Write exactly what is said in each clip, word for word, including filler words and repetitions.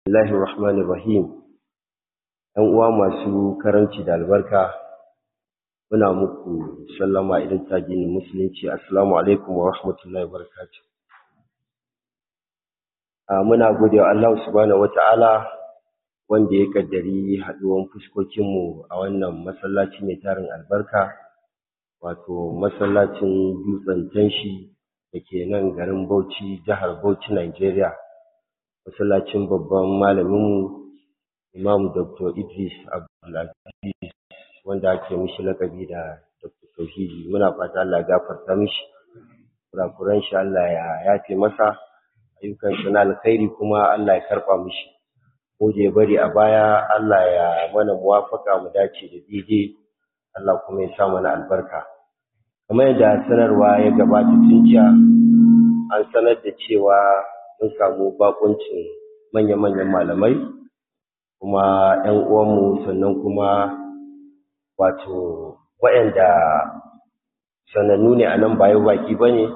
Bismillahir Rahmanir Rahim. ‘Yan uwa masu karanci da albarka, muna muku sallama idan ta gini musulunci. Assalamu alaikum wa rahmatullahi wa barakatuh. Muna gode wa Allah subhanahu wa ta'ala wanda ya kaddari haɗuwan fuskokinmu a wannan masallaci mai tarin albarka, wato masallacin dutsen tanshi da ke nan garin Bauchi, jihar Bauchi, Nigeria. Masallacin babban malaminmu Imam Doctor Idris Abdulaziz, wanda ake mishi lakabi da Doctor Tauhidi. Muna fata Allah ya gafarta mishi kurakuran shi, Allah ya yafe masa ayyukan shi na alkhairi, kuma Allah ya karɓa mishi ko da ya bari a baya. Allah ya mana muwafaka mu dace da daidai, Allah kuma ya sa mana albarka. Kamar yadda sanarwa ya gabata tun jiya, an sanar da cewa mun samu bakuncin manya-manyan malamai kuma ‘yan uwanmu, sannan kuma wato waɗanda sanannu ne a nan, ba yau baki ba ne,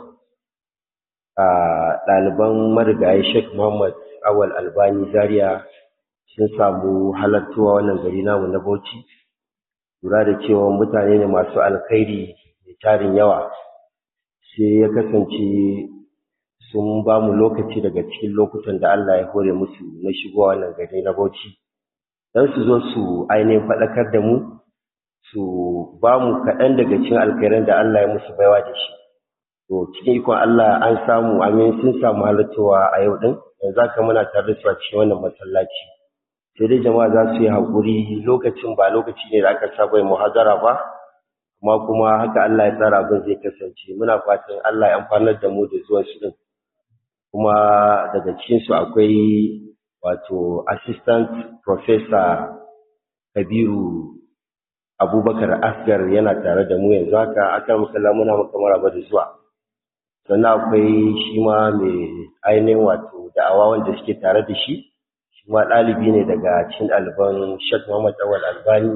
a ɗaliban marigayi Sheikh Muhammad Awal Albani Zaria sun samu halartuwa wannan gari namu na Bauchi. Lura da cewa mutane ne masu alkhairi da tarin yawa, sai ya kasance sun ba mu lokaci daga cikin lokutan da Allah ya hore musu na shigowa wannan gari na Bauchi, don su zo su ainihin faɗakar da mu, su ba mu kaɗan daga cikin alkhairan da Allah ya musu baiwa da shi. To cikin ikon Allah an samu, amin, sun samu halartowa a yau ɗin. Yanzu haka muna tare da su a cikin wannan masallaci. Sai dai jama'a za su yi haƙuri, lokacin ba lokaci ne da aka saba yin muhazara ba, kuma kuma haka Allah ya tsara abin zai kasance. Muna fatan Allah ya amfanar da mu da zuwan su ɗin. Kuma daga cikinsu akwai wato assistant professor Kabiru Abubakar Asgar, yana tare da mu yanzu haka. Akan musalla muna maka maraba da zuwa. Sannan akwai shi ma mai ainihin wato da'awa wanda suke tare da shi, shi ma ɗalibi ne daga cikin ɗaliban Sheikh Muhammad Awal Albani,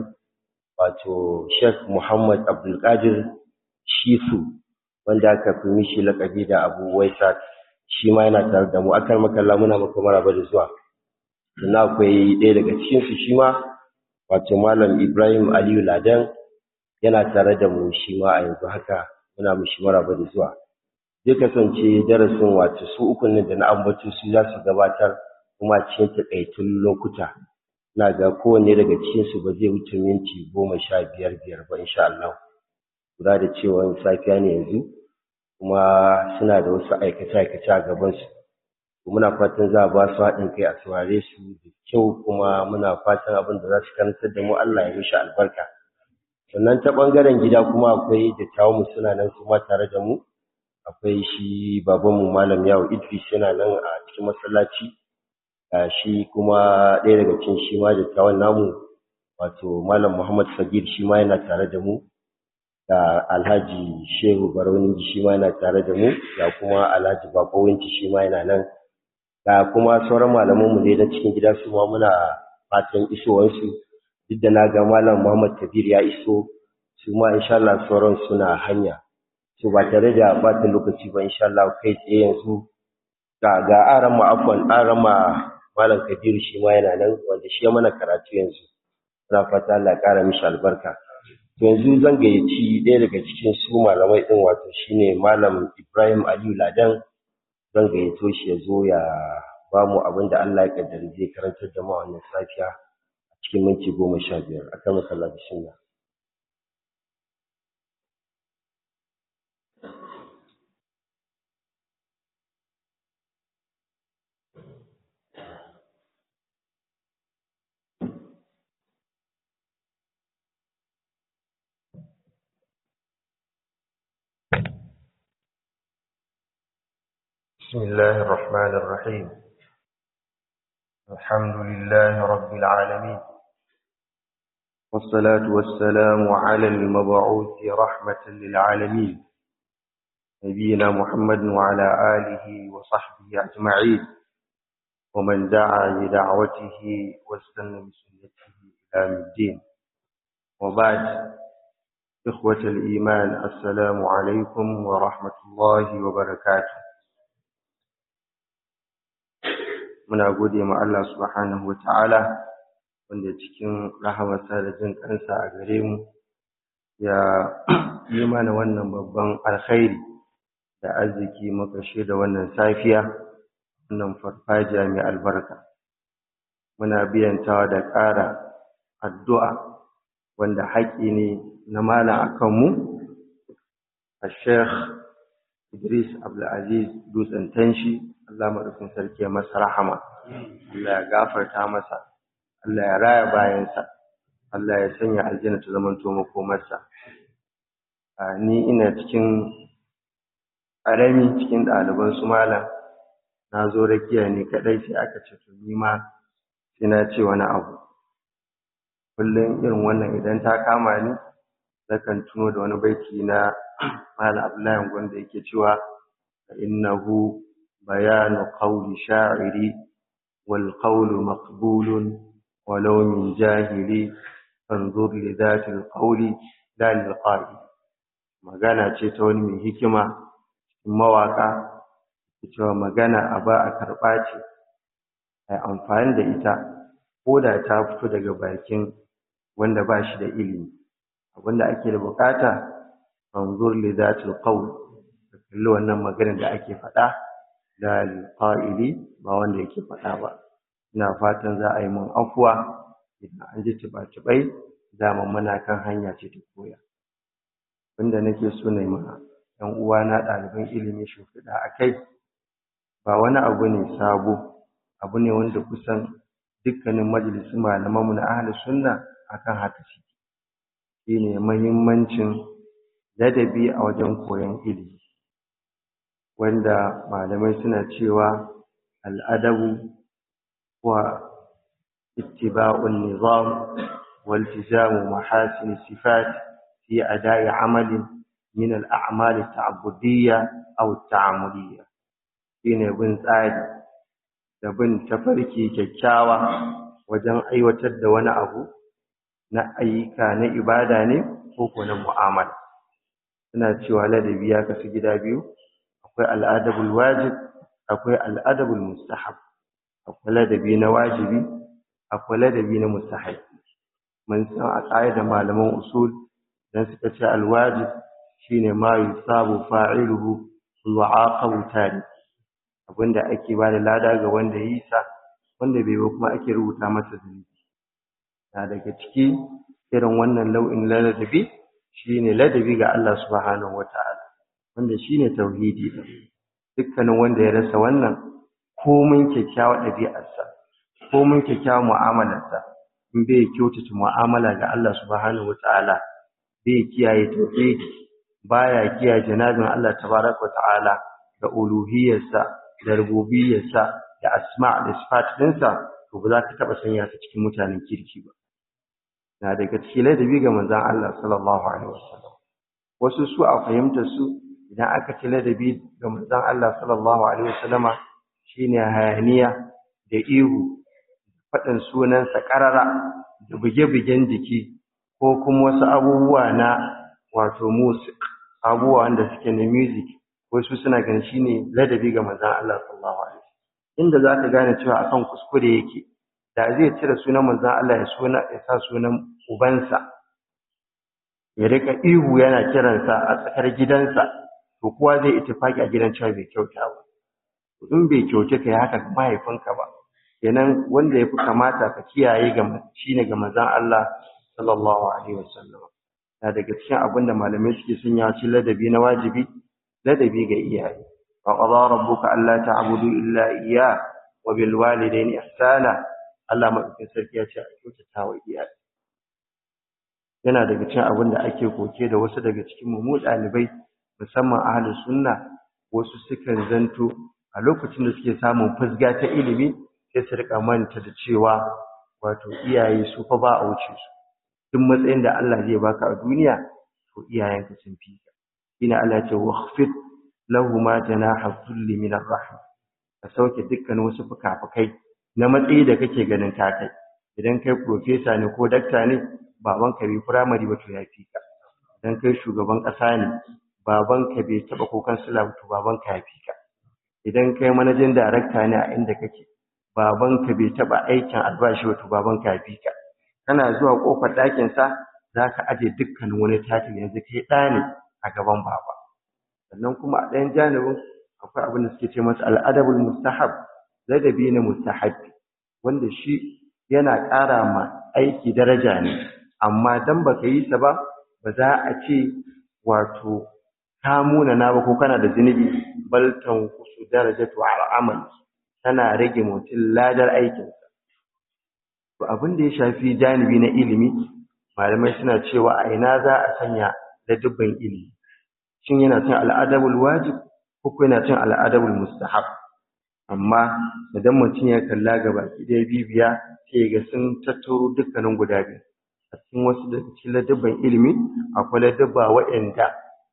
wato Sheikh Muhammad Abdulkadir Shisu, wanda aka fi mishi laƙabi da Abu Waisat. Shi ma yana tare da mu. Akan makalla muna maka maraba da zuwa. Sannan akwai ɗaya daga cikinsu shi ma, wato Malam Ibrahim Aliyu Ladan, yana tare da mu shi ma a yanzu haka. Muna mishi maraba da zuwa. Zai kasance darasin wato su uku ne da na ambato su za su gabatar, kuma cikin taƙaitun lokuta. Ina ga kowanne daga cikinsu ba zai wuce minti goma sha biyar biyar ba insha Allah. Lura da cewa safiya ne yanzu, kuma suna da wasu aikace-aikace a gabansu. Muna fatan za a ba su haɗin kai a saurare su da kyau, kuma muna fatan abin da za su karantar da mu Allah ya mishi albarka. Sannan ta ɓangaren gida kuma akwai dattawan mu suna nan su ma tare da mu. Akwai shi babanmu Malam Yawo Idris, yana nan a cikin masallaci. Shi kuma ɗaya daga cikin shi ma dattawan namu, wato Malam Muhammad Sagir, shi ma yana tare da mu. Da Alhaji Shehu Barawinji shi ma yana tare da mu, da kuma Alhaji Bakowinci shi ma yana nan, da kuma sauran malamanmu ne na cikin gida, su ma muna fatan isowarsu. Duk da na ga Malam Muhammad Kabir ya iso, su ma insha Allah sauran suna hanya. So ba tare da ɓata lokaci ba, insha Allah kai tsaye yanzu ga ga arama afwan arama Malam Kabir shi ma yana nan, wanda shi ya mana karatu yanzu. Muna fata Allah ya ƙara mishi albarka. Yanzu zan gayyaci ɗaya daga cikin su malamai ɗin, wato shine Malam Ibrahim Aliyu Ladan. Zan gayyato shi ya zo ya ba mu abin da Allah ya kaddara zai karantar da mu a wannan safiya a cikin minti goma sha biyar. Akan makalla bismillah. بسم الله الرحمن الرحيم. الحمد لله رب العالمين، والصلاة والسلام على المبعوث رحمة للعالمين، نبينا محمد وعلى آله وصحبه أجمعين، ومن دعا بدعوته واستنى بسنته إلى يوم الدين. وبعد، إخوة الإيمان، السلام عليكم ورحمة الله وبركاته. muna gode ma Allah subhanahu wata'ala wanda cikin rahamarsa da jin kansa a gare mu ya yi mana wannan babban alkhairi da arziki muka da wannan safiya wannan farfajiya mai albarka. Muna biyantawa da ƙara addu'a wanda haƙƙi ne na malam akan mu, Sheikh Idris Abdulaziz Dutsen Tanshi, Allah madaukakin sarki ya masa rahama, Allah ya gafarta masa, Allah ya raya bayansa, Allah ya sanya aljanna ta zamanto makomarsa. Ni ina cikin ƙarami cikin ɗaliban su malam, na zo rakiya ne kaɗai sai aka ce to ni ma sai na ce wani abu. Kullum irin wannan idan ta kama ni, nakan tuno da wani baiti na Malam Abdullahi wanda yake cewa innahu bayanu qawli sha'iri wal qawlu maqbulun walau min jahili fanzur li dhati al qawli la lil qa'il. Magana ce ta wani mai hikima cikin mawaka, cewa magana a ba a karɓa ce ai amfani da ita ko da ta fito daga bakin wanda ba shi da ilimi. Abinda ake da bukata fanzur li zatil qawl, kalli wannan maganar da ake faɗa da qa'ili ba wanda yake faɗa ba. Ina fatan za a yi mun afuwa idan an ji tiba-tibai, dama muna kan hanya ce ta koya. Abinda nake so na yi ma ɗan uwana ɗaliban ilimi shimfiɗa a kai ba wani abu ne sabo, abu ne wanda kusan dukkanin majalisun malamanmu na ahlus sunna akan haka shi shine muhimmancin ladabi a wajen koyon ilimi, wanda malamai suna cewa al'adabu wa ittiba'un nizam wal tizamu mahasin sifat fi ada'i amalin min al-a'mal at-ta'abbudiyya aw at-ta'amuliyya. Shine bin tsari da bin tafarki kyakkyawa wajen aiwatar da wani abu na ayyuka na ibada ne ko ko na mu'amala. Suna cewa ladabi ya kasu gida biyu, akwai al'adabul wajib, akwai al'adabul mustahab. Akwai ladabi na wajibi, akwai ladabi na mustahab. Mun san a ƙa'idar malaman usul dan suka ce alwajib shine ma yusabu fa'iluhu wa aqabu tari, abinda ake ba da lada ga wanda yi sa, wanda bai ba kuma ake rubuta masa zunubi. Na daga ciki irin wannan nau'in ladabi shine ladabi ga Allah subhanahu wata'ala, wanda shine tauhidi. Dukkanin wanda ya rasa wannan, komin kyakkyawar ɗabi'arsa, komin kyakkyawar mu'amalarsa, in bai kyautata mu'amala ga Allah subhanahu wata'ala, bai kiyaye tauhidi, baya kiyaye janabin Allah tabaraka wata'ala da uluhiyarsa da rububiyyarsa da asma' da sifat ɗinsa, to ba za ka taɓa sanya su cikin mutanen kirki ba. Na daga cikin ladabi ga manzon Allah sallallahu alaihi wasallam, wasu su a fahimtar su idan aka ce ladabi ga manzon Allah sallallahu alaihi wasallama shine hayaniya da ihu, faɗin sunansa ƙarara da buge-bugen jiki ko kuma wasu abubuwa na wato music, abubuwa wanda suke na music, wasu suna ganin shine ladabi ga manzon Allah sallallahu alaihi wasallam. Inda za ka gane cewa akan kuskure yake, da zai cire sunan manzon Allah ya suna ya sa sunan ubansa, ya rika ihu yana kiransa a tsakar gidansa, to kowa zai ittifaki a gidan cewa bai kyauta ba. In bai kyauce ka yi haka ga mahaifinka ba, kenan wanda ya fi kamata ka kiyaye ga shine ga manzon Allah sallallahu alaihi wasallam. Na daga cikin abin da malamai suke sanya shi ladabi na wajibi, ladabi ga iyaye. wa qada rabbuka alla ta'budu illa iyyah wa bil walidayni ihsana. Allah madaukakin sarki ya ce a kyautata wa iyaye. Yana daga cikin abin da ake koke da wasu daga cikin mu ɗalibai musamman ahlus sunna, wasu sukan zanto a lokacin da suke samun fusga ta ilimi sai su rika manta da cewa wato iyaye su fa ba a wuce su. Duk matsayin da Allah zai baka a duniya to iyayenka sun fi ka. Ina Allah ce wakhfid lahuma janaha dhulli min ar-rahm. Ka sauke dukkan wasu fukafukai na matsayi da kake ganin ta kai. Idan kai professor ne ko doctor ne, babanka bai primary ba to ya fi ka. Idan kai shugaban ƙasa ne, babanka bai taɓa ko kansila ba to babanka ya fi ka. Idan kai managing director ne a inda kake, babanka bai taba aikin albashi wato babanka ya fi ka kana zuwa kofar ɗakin sa zaka aje dukkan wani tatin yanzu kai ɗa ne a gaban baba sannan kuma a ɗayan janibin akwai abin da suke ce masa al'adabul mustahab ladabi na mustahabbi wanda shi yana ƙara ma aiki daraja ne amma dan baka yi sa ba ba za a ce wato ka muna na ba ko kana da zunubi bal tanqusu darajatu al'amal tana rage mutum ladar aikinsa to abin da ya shafi janibi na ilimi malamai suna cewa a ina za a sanya ladabban ilimi shin yana cin al'adabul wajib ko yana cin al'adabul mustahab amma idan mutum ya kalla gaba ɗaya bibiya sai ga sun tattaro dukkanin guda biyu a cikin wasu daga cikin ladabban ilimi akwai ladabba waɗanda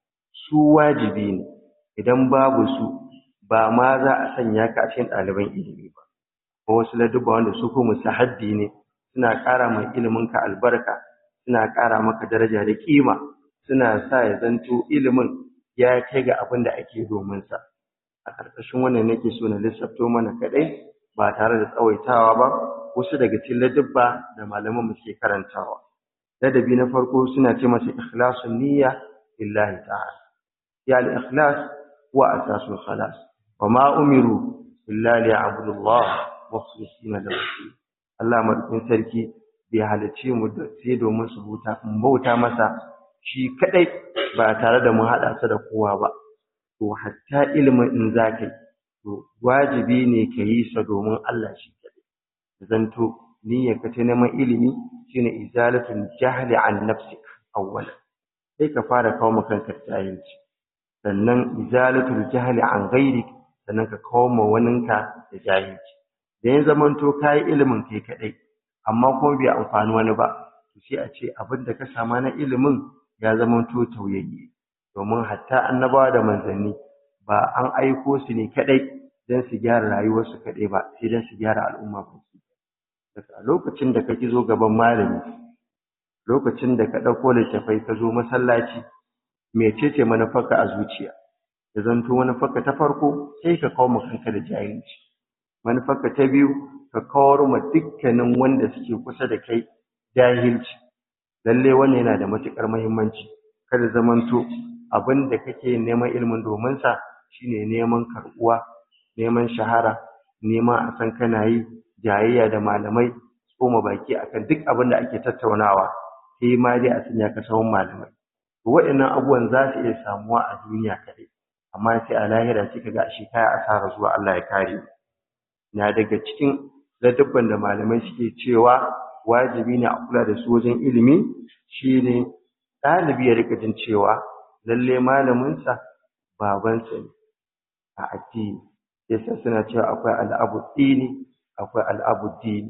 su wajibi ne idan babu su ba ma za a sanya ka a cikin ɗaliban ilimi ba ko wasu ladabba wanda su ko mustahabbi ne suna ƙara mai ilimin ka albarka suna ƙara maka daraja da kima suna sa ya zanto ilimin ya kai ga abin da ake domin sa a ƙarƙashin wannan nake so na lissafto mana kaɗai ba tare da tsawaitawa ba wasu daga cikin ladabba da malaman mu ke karantawa ladabi na farko suna ce masa ikhlasun niyya lillahi ta'ala ya al-ikhlas huwa asasul khalas wa ma umiru illa liya'budu Allah mukhlisina lahu Allah madaukin sarki bai halicce mu da sai domin su huta in bauta masa shi kadai ba tare da mu hada sa da kowa ba to hatta ilimin in zaka yi to wajibi ne ka yi sa domin Allah shi kadai zanto niyyar ka ta neman ilimi shine izalatul jahli an nafsik awwalan sai ka fara kawo maka kanka jahilci sannan izalatul jahli an ghairik sannan ka kawo ma waninka da jahilci da ya zamanto kai ilimin kai kadai amma kuma bai amfani wani ba to sai a ce abinda ka sama na ilimin ya zamanto tauyayye domin hatta annabawa da manzanni ba an aiko su ne kadai dan su gyara rayuwarsu kadai ba sai dan su gyara al'umma ba daga lokacin da kake zo gaban malami lokacin da ka dauko littafai ka zo masallaci mecece manufarka a zuciya da zanto manufarka ta farko sai ka kawo kanka da jahilci manufarka ta biyu ka kawar ma dukkanin wanda suke kusa da kai jahilci lalle wannan yana da matukar muhimmanci kada zamanto abin da kake neman ilimin domin sa shine neman karbuwa neman shahara neman a san kana yi jayayya da malamai tsoma baki akan duk abin da ake tattaunawa sai ma dai a sanya ka sawun malamai to waɗannan abubuwan za su iya samuwa a duniya kaɗai amma sai a lahira sai kaga shi kaya asara zuwa Allah ya kare na daga cikin ladabban da malamai suke cewa wajibi ne a kula da su wajen ilimi shine ɗalibi ya rika jin cewa lalle malaminsa babansa ne a addini yasa suna cewa akwai al'abu dini akwai al'abu dini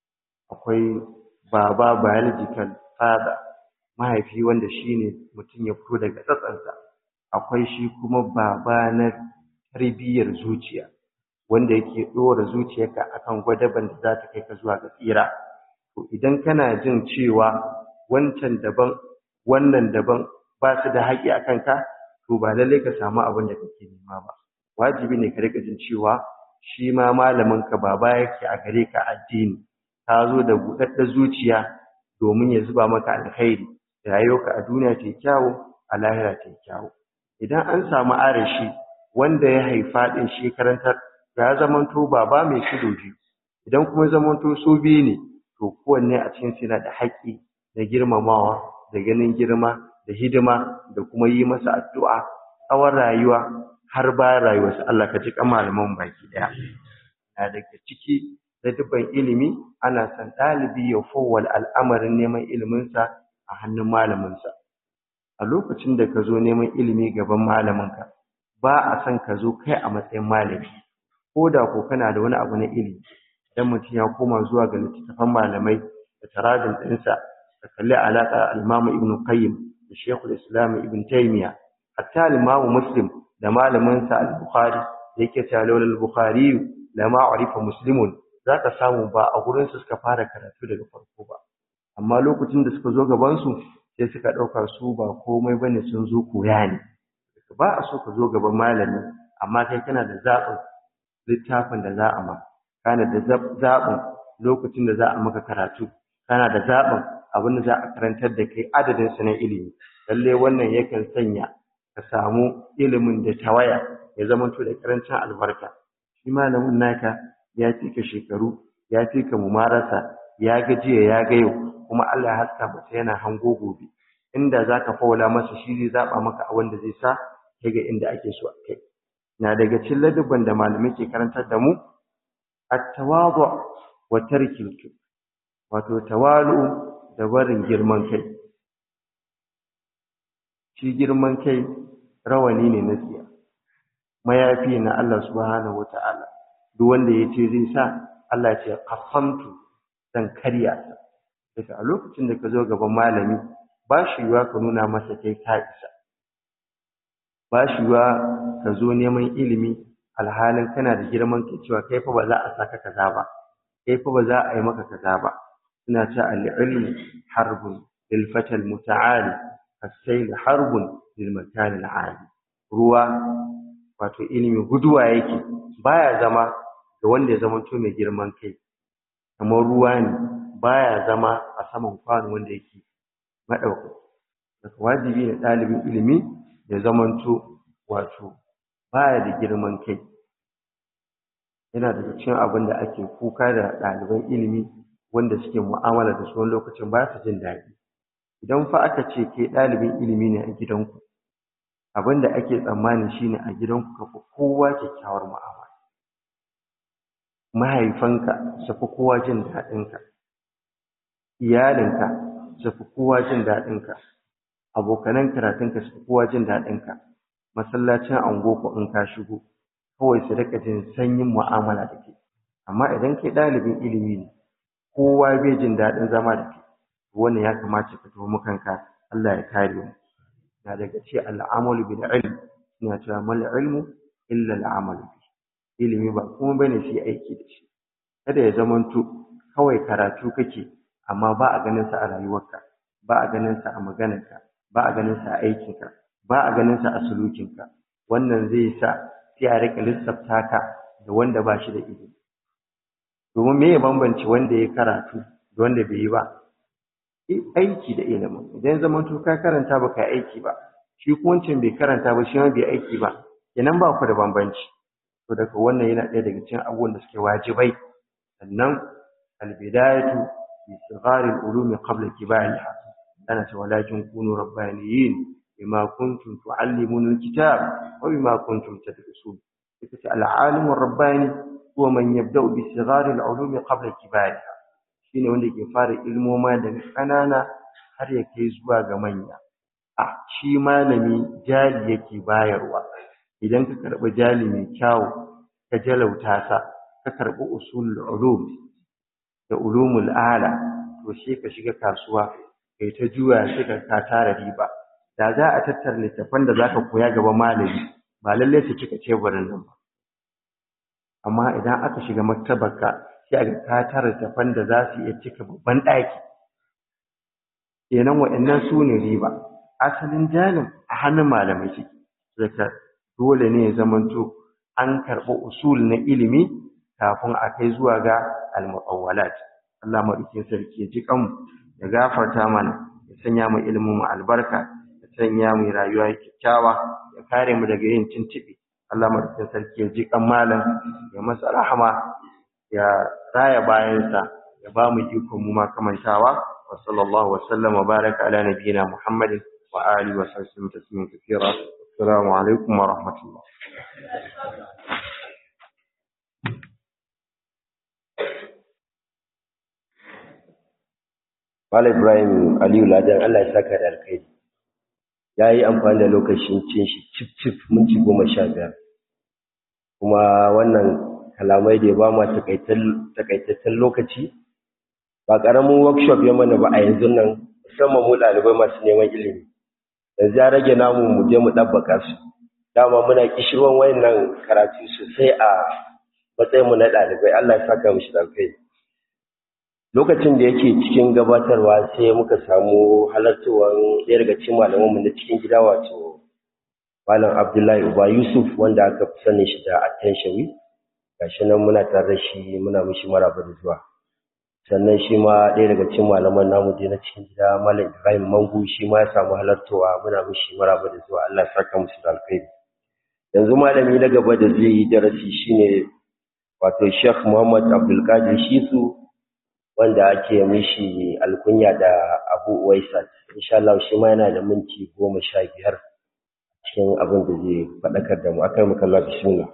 akwai baba biological father mahaifi wanda shine mutum ya fito daga tsatsansa akwai shi kuma baba na tarbiyyar zuciya wanda yake dora zuciyarka akan gwadaban da za ta kai ka zuwa ga tsira to idan kana jin cewa wancan daban wannan daban ba su da haƙi a kanka to ba lallai ka samu abin da kake nema ba wajibi ne ka rika jin cewa shi ma malamin ka baba yake a gare ka addini ka zo da buɗaɗɗen zuciya domin ya zuba maka alkhairi rayuwarka a duniya ta kyawu a lahira ta kyawu idan an samu arashi wanda ya haifa din shi karantar ya zamanto baba mai shido biyu idan kuma zamanto su biyu ne to kowanne a cikin su yana da haƙƙi da girmamawa da ganin girma da hidima da kuma yi masa addu'a tsawon rayuwa har bayan rayuwarsa Allah ka ji malaman baki daya na daga ciki da dubban ilimi ana san ɗalibi ya fowal al'amarin neman iliminsa a hannun malaminsa a lokacin da ka zo neman ilimi gaban malaminka ba a san ka zo kai a matsayin malami ko da ko kana da wani abu na ilimi idan mutum ya koma zuwa ga littattafan malamai da taradin ɗinsa da kalli alaƙa al-Imam Ibn Qayyim da Sheikhul Islam Ibn Taymiyyah hatta al-Imam Muslim da malaminsa al-Bukhari da yake cewa lawal al-Bukhari lama urifa muslimun zaka samu ba a gurin su suka fara karatu daga farko ba amma lokacin da suka zo gaban su sai suka dauka su ba komai bane sun zo koya ne ba a so ka zo gaban malami amma kai kana da zaɓin littafin da za a ma kana da zaɓin lokacin da za a maka karatu, kana da zaɓin abin da za a karantar da kai adadin sa na ilimi. Lalle wannan yakan sanya ka samu ilimin da tawaya ya zamanto da karancin albarka. Shi malamin naka ya fi ka shekaru, ya fi ka mumarasa, ya ga jiya ya ga yau, kuma Allah ya haska masa yana hango gobe. Inda za ka faula masa shi zai zaɓa maka a wanda zai sa kai ga inda ake so a kai. Na daga cikin ladabban da malamai ke karantar da mu at-tawadu wa tarkil kibr, wato tawalu da barin girman kai. Shi girman kai rawani ne na tsiya, mayafi na Allah subhanahu wata'ala. Duk wanda ya ce zai sa, Allah ce qasamtu zan karya sa. Daga a lokacin da ka zo gaban malami ba shi yiwa ka nuna masa kai ka isa, ba shi yiwa ka zo neman ilimi alhalin kana da girman kai cewa kai fa ba za a saka kaza ba, kai fa ba za a yi maka kaza ba. Suna ce al-ilmu harbun lil fatal muta'ali as-sayl harbun lil makan al-ali. Ruwa wato ilimi guduwa yake, baya zama ga wanda ya zama to mai girman kai. Kamar ruwa ne baya zama a saman kwano wanda yake madaukaki. Daga wajibi ne ɗalibin ilimi ya zamanto wato baya da girman kai. Yana daga cikin abin da ake kuka da ɗaliban ilimi wanda suke mu'amala da su wani lokacin ba su jin daɗi. Idan fa aka ce ke ɗalibin ilimi ne a gidanku, abin da ake tsammani shine a gidanku ka fi kowa kyakkyawar mu'amala. Mahaifanka su fi kowa jin daɗinka, iyalinka su fi kowa jin daɗinka, abokanan karatunka su fi kowa jin daɗinka, masallacin anguwarku in ka shigo kawai su rika jin sanyin mu'amala da ke. Amma idan kai ɗalibin ilimi ne, kowa bai jin daɗin zama da ke, wannan ya kamata ka tuhumi kanka, Allah ya kare mu. Na daga ce al'amalu bil ilm, ina cewa mal ilmu illa al'amalu bi. Ilimi ba kuma bane shi aiki da shi. Kada ya zamanto kawai karatu kake amma ba a ganin sa a rayuwarka, ba a ganin sa a maganarka, ba a ganin sa a aikinka, ba a ganin sa a sulukinka. Wannan zai sa sai a rika lissafta ka da wanda ba shi da ilimi. Domin me ya bambance wanda ya karatu da wanda bai yi ba? Aiki da ilimin. Idan zaman to ka karanta ba ka aiki ba, shi kuma wancan bai karanta ba, shi ma bai aiki ba, kenan ba ku da bambanci. To daga wannan yana ɗaya daga cikin abubuwan da suke wajibai. Sannan albidayatu bi sighari al-ulumi qabla kibariha. Ana ce walakin kunu rabbaniyin bima kuntum tu'allimuna al-kitab wa bima kuntum tadrusun. Ita ce al-alimu ar-rabbani huwa man yabda'u bi sighari al-ulumi qabla kibariha. Shine wanda ke fara ilmoma daga ƙanana har ya kai zuwa ga manya. A shi malami jali yake bayarwa. Idan ka karɓi jali mai kyau ka jalauta sa, ka karɓi usulul ulum da ulumul ala, to sai ka shiga kasuwa kai ta juya sai ka ka tara riba. Da za a tattara littafan da zaka koya gaba malami ba lalle su cika teburin nan ba. Amma idan aka shiga maktabarka sai a ka tara littafan da za su iya cika babban ɗaki. Kenan waɗannan su ne riba. Asalin jalin a hannun malamai suke. Zaka dole ne ya zamanto an karɓi usul na ilimi kafin a kai zuwa ga al-muqawwalat. Allah madaukakin sarki ya ji kanmu, ya gafarta mana, ya sanya mu ilimin mu albarka, ya sanya mu rayuwa kyakkyawa, ya kare mu daga yin tintibi. Allah madaukakin sarki ya ji kan malam, ya masa rahama, ya raya bayansa, ya ba mu ikon mu ma kamantawa. Wa sallallahu wa sallam wa baraka ala nabiyyina Muhammadin wa alihi wa sahbihi tasliman kathira. Assalamu alaikum wa rahmatullah. Malam Ibrahim Aliyu Ladan, Allah ya saka da alkhairi. Ya yi amfani da lokacin cin shi cif cif minti goma sha biyar. Kuma wannan kalamai da ya ba mu takaitaccen lokaci, ba ƙaramin workshop ya mana ba a yanzu nan, musamman mu ɗalibai masu neman ilimi. Yanzu ya rage namu mu je mu ɗabbaka su. Dama muna kishirwan wayannan karatu sosai a matsayinmu na ɗalibai. Allah ya saka mishi da alkhairi. Lokacin da yake cikin gabatarwa sai muka samu halartowar ɗaya daga cikin malamanmu na cikin gida, wato Malam Abdullahi Uba Yusuf, wanda aka fi sanin shi da Attention. gashi nan muna tare da shi muna mishi maraba da zuwa. Sannan shi ma ɗaya daga cikin malaman namu dai na cikin gida Malam Ibrahim Mangu shi ma ya samu halartowa muna mishi maraba da zuwa. Allah ya saka musu da alkhairi. Yanzu malami na gaba da zai yi darasi shine wato Sheikh Muhammad Abdul Qadir Shisu wanda ake mishi alkunya da Abu Uwaisat. Insha Allah shi ma yana da minti goma sha biyar cikin abin da zai faɗakar da mu. Akai muka Allah bismillah.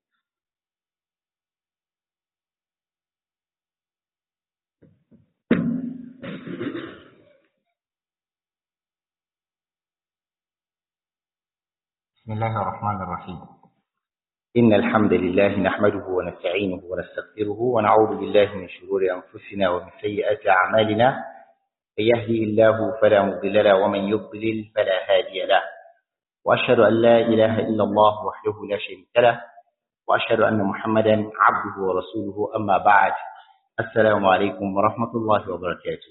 بسم الله الرحمن الرحيم إن الحمد لله نحمده ونستعينه ونستغفره ونعوذ بالله من شرور أنفسنا ومن سيئات أعمالنا من يهده الله فلا مضل له ومن يضلل فلا هادي له وأشهد أن لا إله إلا الله وحده لا شريك له وأشهد أن محمدا عبده ورسوله أما بعد السلام عليكم ورحمة الله وبركاته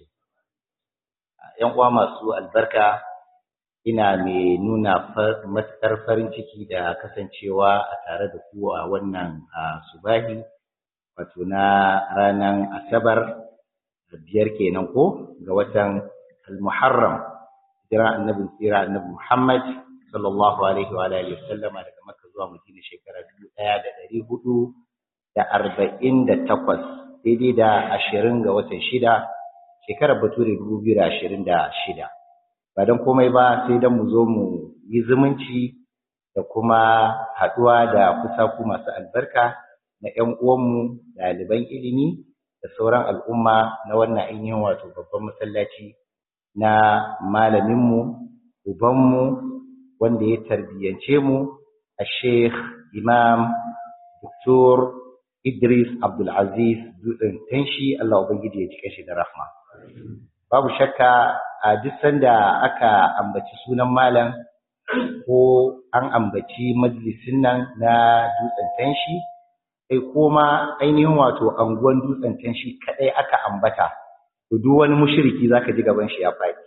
يوم سوء البركة ina mai nuna matuƙar farin ciki da kasancewa a tare da ku a wannan subahi wato na ranar asabar biyar kenan ko ga watan al-muharram jira annabi tsira annabi Muhammad sallallahu alaihi wa alihi wasallama daga Makka zuwa Madina shekara dubu ɗaya da ɗari hudu da arba'in da takwas daidai da ashirin ga watan shida shekarar bature dubu biyu da ashirin da shida. Ba don komai ba sai don mu zo mu yi zumunci da kuma haɗuwa da kusaku masu albarka na ‘yan uwanmu ɗaliban ilimi da sauran al'umma na wannan ainihin wato babban masallaci na malaminmu, ubanmu wanda ya tarbiyyance mu a Sheikh Imam Doktor Idris Abdulaziz Dutsen Tanshi, Allah Ubangiji ya cika shi da rahma. Babu shakka a duk sanda aka ambaci sunan malam ko an ambaci majalisin nan na Dutsen Tanshi sai kuma ainihin wato anguwan Dutsen Tanshi kadai aka ambata to duk wani mushriki zaka ji gaban shi ya faɗi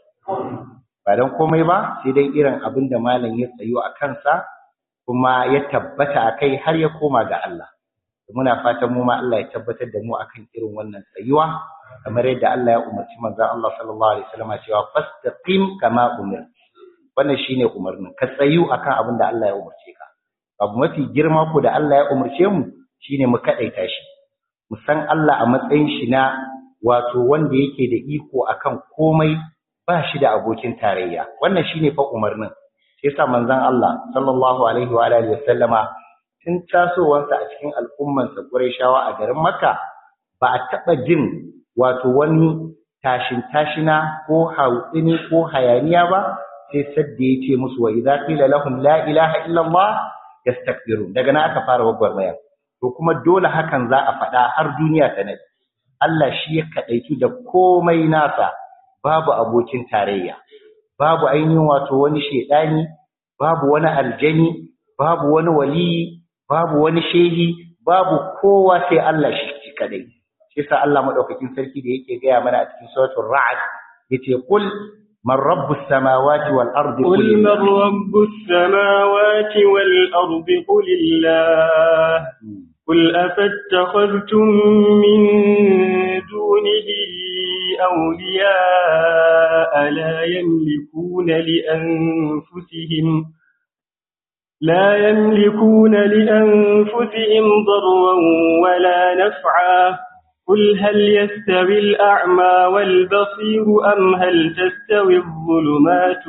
ba dan komai ba sai dai irin abin da malam ya tsayo a kansa kuma ya tabbata akai har ya koma ga Allah. Muna fatan mu ma Allah ya tabbatar da mu akan irin wannan tsayuwa kamar yadda Allah ya umarci manzon Allah sallallahu alaihi wasallam cewa fastaqim kama umir. Wannan shine umarnin ka tsayu akan abin da Allah ya umarce ka. Abu mafi girma ko da Allah ya umarce mu shine mu kadaita shi. Mu san Allah a matsayin shi na wato wanda yake da iko akan komai ba shi da abokin tarayya. Wannan shine fa umarnin. Sai yasa manzon Allah sallallahu alaihi wa alihi wasallama tun tasowarsa a cikin al'ummansa Qurayshawa a garin Makka ba a taɓa jin wato wani tashin tashina ko hautsini ko hayaniya ba sai sadda ya ce musu wa idza qila lahum la ilaha illa Allah yastakbirun. Daga nan aka fara gwagwarmaya to kuma dole hakan za a faɗa har duniya ta nadi. Allah shi ya kadaitu da komai nasa babu abokin tarayya, babu ainihin wato wani shedani, babu wani aljani, babu wani waliyi, babu wani shehi, babu kowa sai Allah shi kadai. Shi sa Allah madaukakin sarki da yake gaya mana a cikin suratul Ra'd yace qul man rabbus samawati wal ardi qul man rabbus samawati wal ardi qulillah qul afattakhadhtum min dunihi awliya la yamlikuna li anfusihim لا يملكون لأنفسهم ضرا ولا نفعا قل هل يستوي الأعمى والبصير أم هل تستوي الظلمات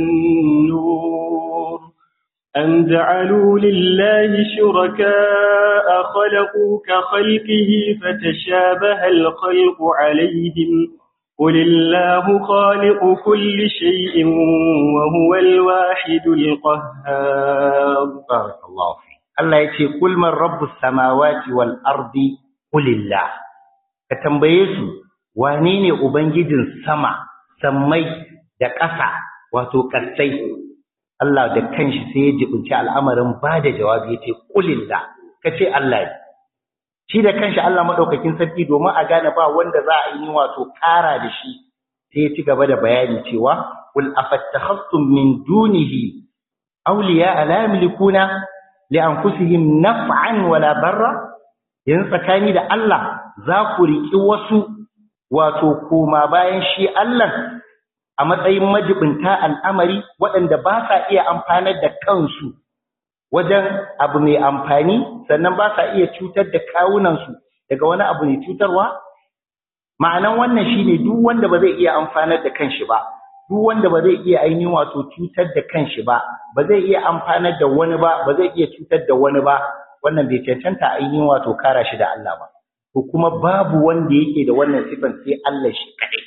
والنور أم جعلوا لله شركاء خلقوا كخلقه فتشابه الخلق عليهم قل الله خالق كل شيء وهو الواحد القهار. بارك الله فيك. الله يقول قل من رب السماوات والأرض قل الله. كتنبيسوا وانيني أبنجد سما سمي دكسا واتو كسي الله دكانش سيجي انشاء الأمر بعد جوابيتي قل الله كتي الله shi da kanshi Allah madaukakin sarki domin a gane ba wanda za a yi wato ƙara da shi sai ya ci gaba da bayani cewa qul afattakhastum min dunihi awliya la yamlikuna li anfusihim naf'an wala darra yanzu tsakani da Allah za ku riƙi wasu wato koma bayan shi Allah a matsayin majibinta al'amari waɗanda ba sa iya amfanar da kansu wajen abu mai amfani sannan ba sa iya cutar da kawunansu daga wani abu mai cutarwa? Ma'anan wannan shine duk wanda ba zai iya amfanar da kanshi ba, duk wanda ba zai iya ainihin wato cutar da kanshi ba, ba zai iya amfanar da wani ba, ba zai iya cutar da wani ba, wannan bai cancanta ainihin wato kara shi da Allah ba. Ko kuma babu wanda yake da wannan sifan sai Allah shi kadai.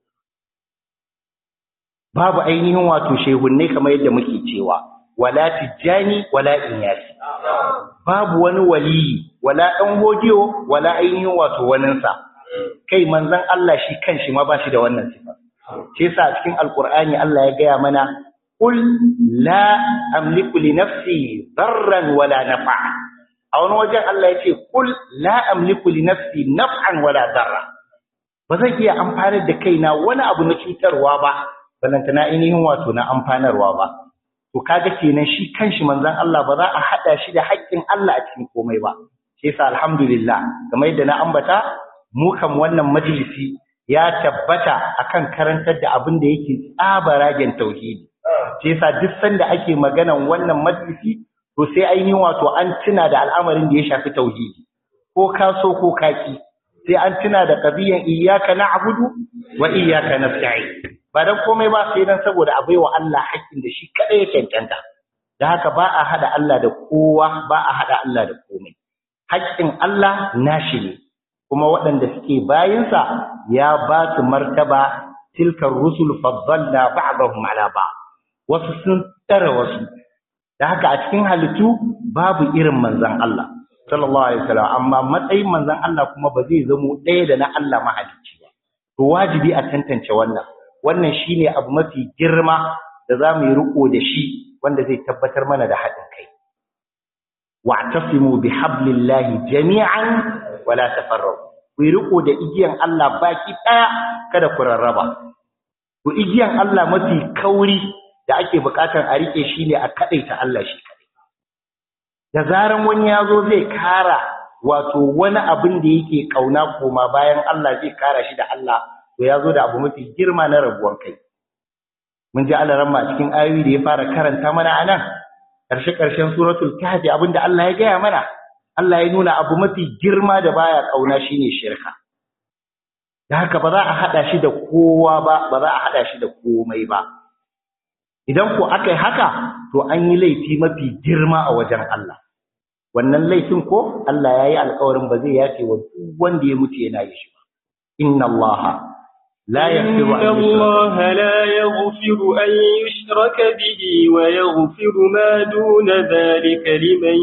Babu ainihin wato shehunnai kamar yadda muke cewa wala tijjani wala inyasi, babu wani waliyi wala dan hodiyo wala ainihin wato waninsa. Kai manzon Allah shi kanshi ma ba shi da wannan sifa. Shi yasa a cikin alqur'ani Allah ya gaya mana qul la amliku li nafsi darran wala naf'a. A wani wajen Allah ya ce qul la amliku li nafsi naf'an wala darra. Ba zan iya amfanar da kaina wani abu na cutarwa ba, balantana ainihin wato na amfanarwa ba. To kaga kenan shi kanshi manzon Allah ba za a hada shi da haƙƙin Allah a cikin komai ba. Shi yasa alhamdulillah kamar yadda na ambata mu kan wannan majalisi ya tabbata akan karantar da abin da yake tsabaragen tauhidi. Shi yasa duk sanda ake maganan wannan majalisi to sai ainihin wato an tuna da al'amarin da ya shafi tauhidi. Ko ka so ko ka ki sai an tuna da qadiyan iyyaka na'budu wa iyyaka nasta'in. Ba dan komai ba sai dan saboda a baiwa Allah haƙƙin da shi kadai ya cancanta. Da haka ba a hada Allah da kowa, ba a hada Allah da komai. Haƙƙin Allah nashi ne. Kuma waɗanda suke bayinsa ya ba su martaba tilkar rusul faddalna ba'dahum ala ba'd. Wasu sun tsara wasu. Da haka a cikin halittu babu irin manzon Allah sallallahu alaihi wasallam, amma matsayin manzon Allah kuma ba zai zamo ɗaya da na Allah mahalicci ba. To wajibi a tantance wannan. Wannan shine abu mafi girma da za mu yi riko da shi wanda zai tabbatar mana da haɗin kai. Wa'tasimu bihablillahi jami'an wala tafarraqu. Ku yi riko da igiyan Allah baki ɗaya kada ku rarraba. To igiyan Allah mafi kauri da ake buƙatar a rike shi ne a kadaita Allah shi kadai. Da zaran wani ya zo zai kara wato wani abin da yake kauna koma bayan Allah zai kara shi da Allah, to ya zo da abu mafi girma na rabuwar kai. Mun ji Allah ramma cikin ayoyi da ya fara karanta mana anan karshe karshen suratul kahfi abinda Allah ya gaya mana, Allah ya nuna abu mafi girma da baya kauna shine shirka. Da haka ba za a hada shi da kowa ba, ba za a hada shi da komai ba. Idan ko aka yi haka to an yi laifi mafi girma a wajen Allah. Wannan laifin ko Allah ya yi alƙawarin ba zai yafe wa duk wanda ya mutu yana yi shi ba. Inna Allah لا يغفر أن إن الله لا يغفر أن يشرك به ويغفر ما دون ذلك لمن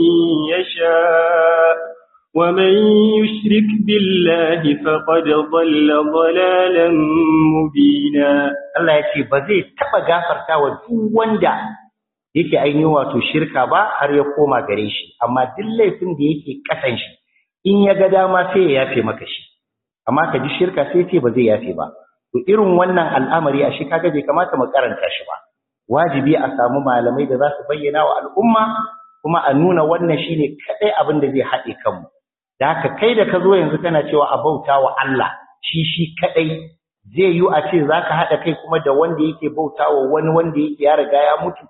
يشاء ومن يشرك بالله فقد ضل ضلالا مبينا. Allah ya ce ba zai taɓa gafarta wa duk wanda yake ainihin wato shirka ba har ya koma gare shi, amma duk laifin da yake ƙasan shi in ya ga dama sai ya yafe maka shi, amma ka ji shirka sai ce ba zai yafe ba. To irin wannan al'amari a shi kaga bai kamata mu karanta shi ba. Wajibi a samu malamai da za su bayyana wa al'umma kuma a nuna wannan shine kadai abin da zai haɗe kanmu. Da haka kai da ka zo yanzu kana cewa a bauta wa Allah shi shi kadai, zai yi a ce za ka haɗa kai kuma da wanda yake bauta wa wani wanda yake ya riga ya mutu.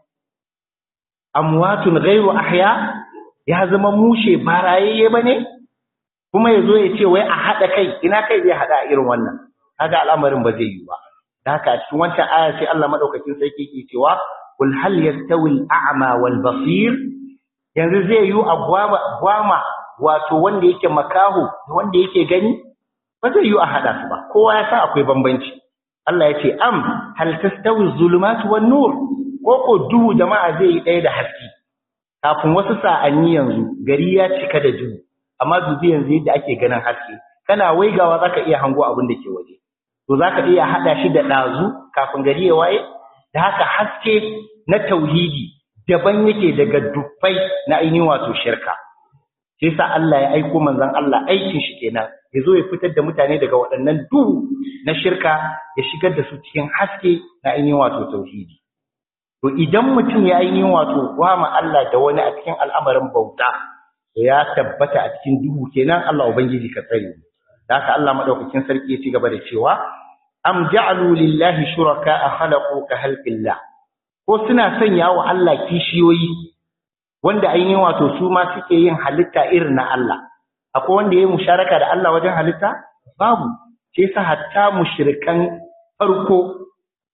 Amwatun ghairu ahya, ya zama mushe ba rayayye bane, kuma ya zo ya ce wai a haɗa kai, ina kai zai haɗa irin wannan. Kaga al'amarin ba zai yi ba. Da haka a cikin wancan aya sai Allah madaukakin sarki yake cewa kul hal yastawi al-a'ma wal basir, yanzu zai yi a gwama gwama wato wanda yake makaho wanda yake gani, ba zai yi a hada su ba, kowa ya san akwai bambanci. Allah ya ce am hal tastawi az-zulumat wan nur, ko ko duhu jama'a zai yi ɗaya da haske. Kafin wasu sa'anni yanzu gari ya cika da duhu, amma dubi yanzu yadda ake ganin haske, kana waigawa zaka iya hango abin da ke waje. To zaka iya hada shi da dazu kafin gari ya waye. Da haka haske na tauhidi daban yake daga dubbai na ainihin wato shirka. Sai sa Allah ya aiko manzon Allah aikin shi kenan, yazo ya fitar da mutane daga waɗannan duhu na shirka ya shigar da su cikin haske na ainihin wato tauhidi. To idan mutum ya ainihin wato gwama Allah da wani a cikin al'amarin bauta, ya tabbata a cikin duhu kenan. Allah ubangiji ka tsare mu. Da haka Allah madaukakin sarki ya ci gaba da cewa am ja'alu lillahi shuraka'a khalaqu ka khalqillah, ko suna sanya wa Allah kishiyoyi wanda ainihin wato su ma suke yin halitta irin na Allah. Akwai wanda yayi musharaka da Allah wajen halitta? Babu. Sai sa hatta mushrikan farko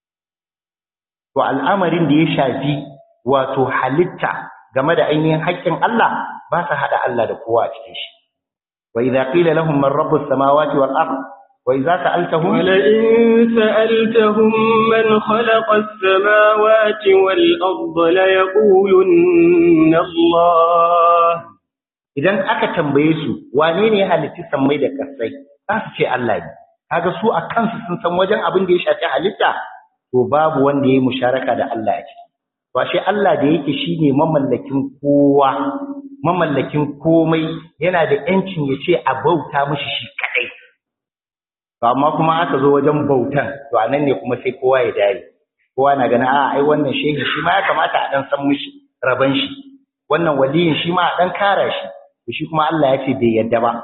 to al'amarin da ya shafi wato halitta game da ainihin haƙƙin Allah ba sa hada Allah da kowa a cikin shi. wa idza qila lahum man rabbus samawati wal ard wa idza sa'altahum wa la in sa'altahum man khalaqa as-samawati wal ard la yaqulunna Allah. Idan aka tambaye su wane ne ya halitta sammai da kasai, za su ce Allah ne. Kaga su a kansu sun san wajen abin da ya shafi halitta to babu wanda ya yi musharaka da Allah a ciki. Ba shi Allah da yake shine mamallakin kowa, mamallakin komai, yana da yancin ya ce a bauta mishi shi kadai. To amma kuma aka zo wajen bautan, to anan ne kuma sai kowa ya dare. Kowa na gana a ai wannan shehi shi ma ya kamata a dan san mishi raban shi. Wannan waliyin shi ma a dan kara shi. To shi kuma Allah ya ce bai yadda ba.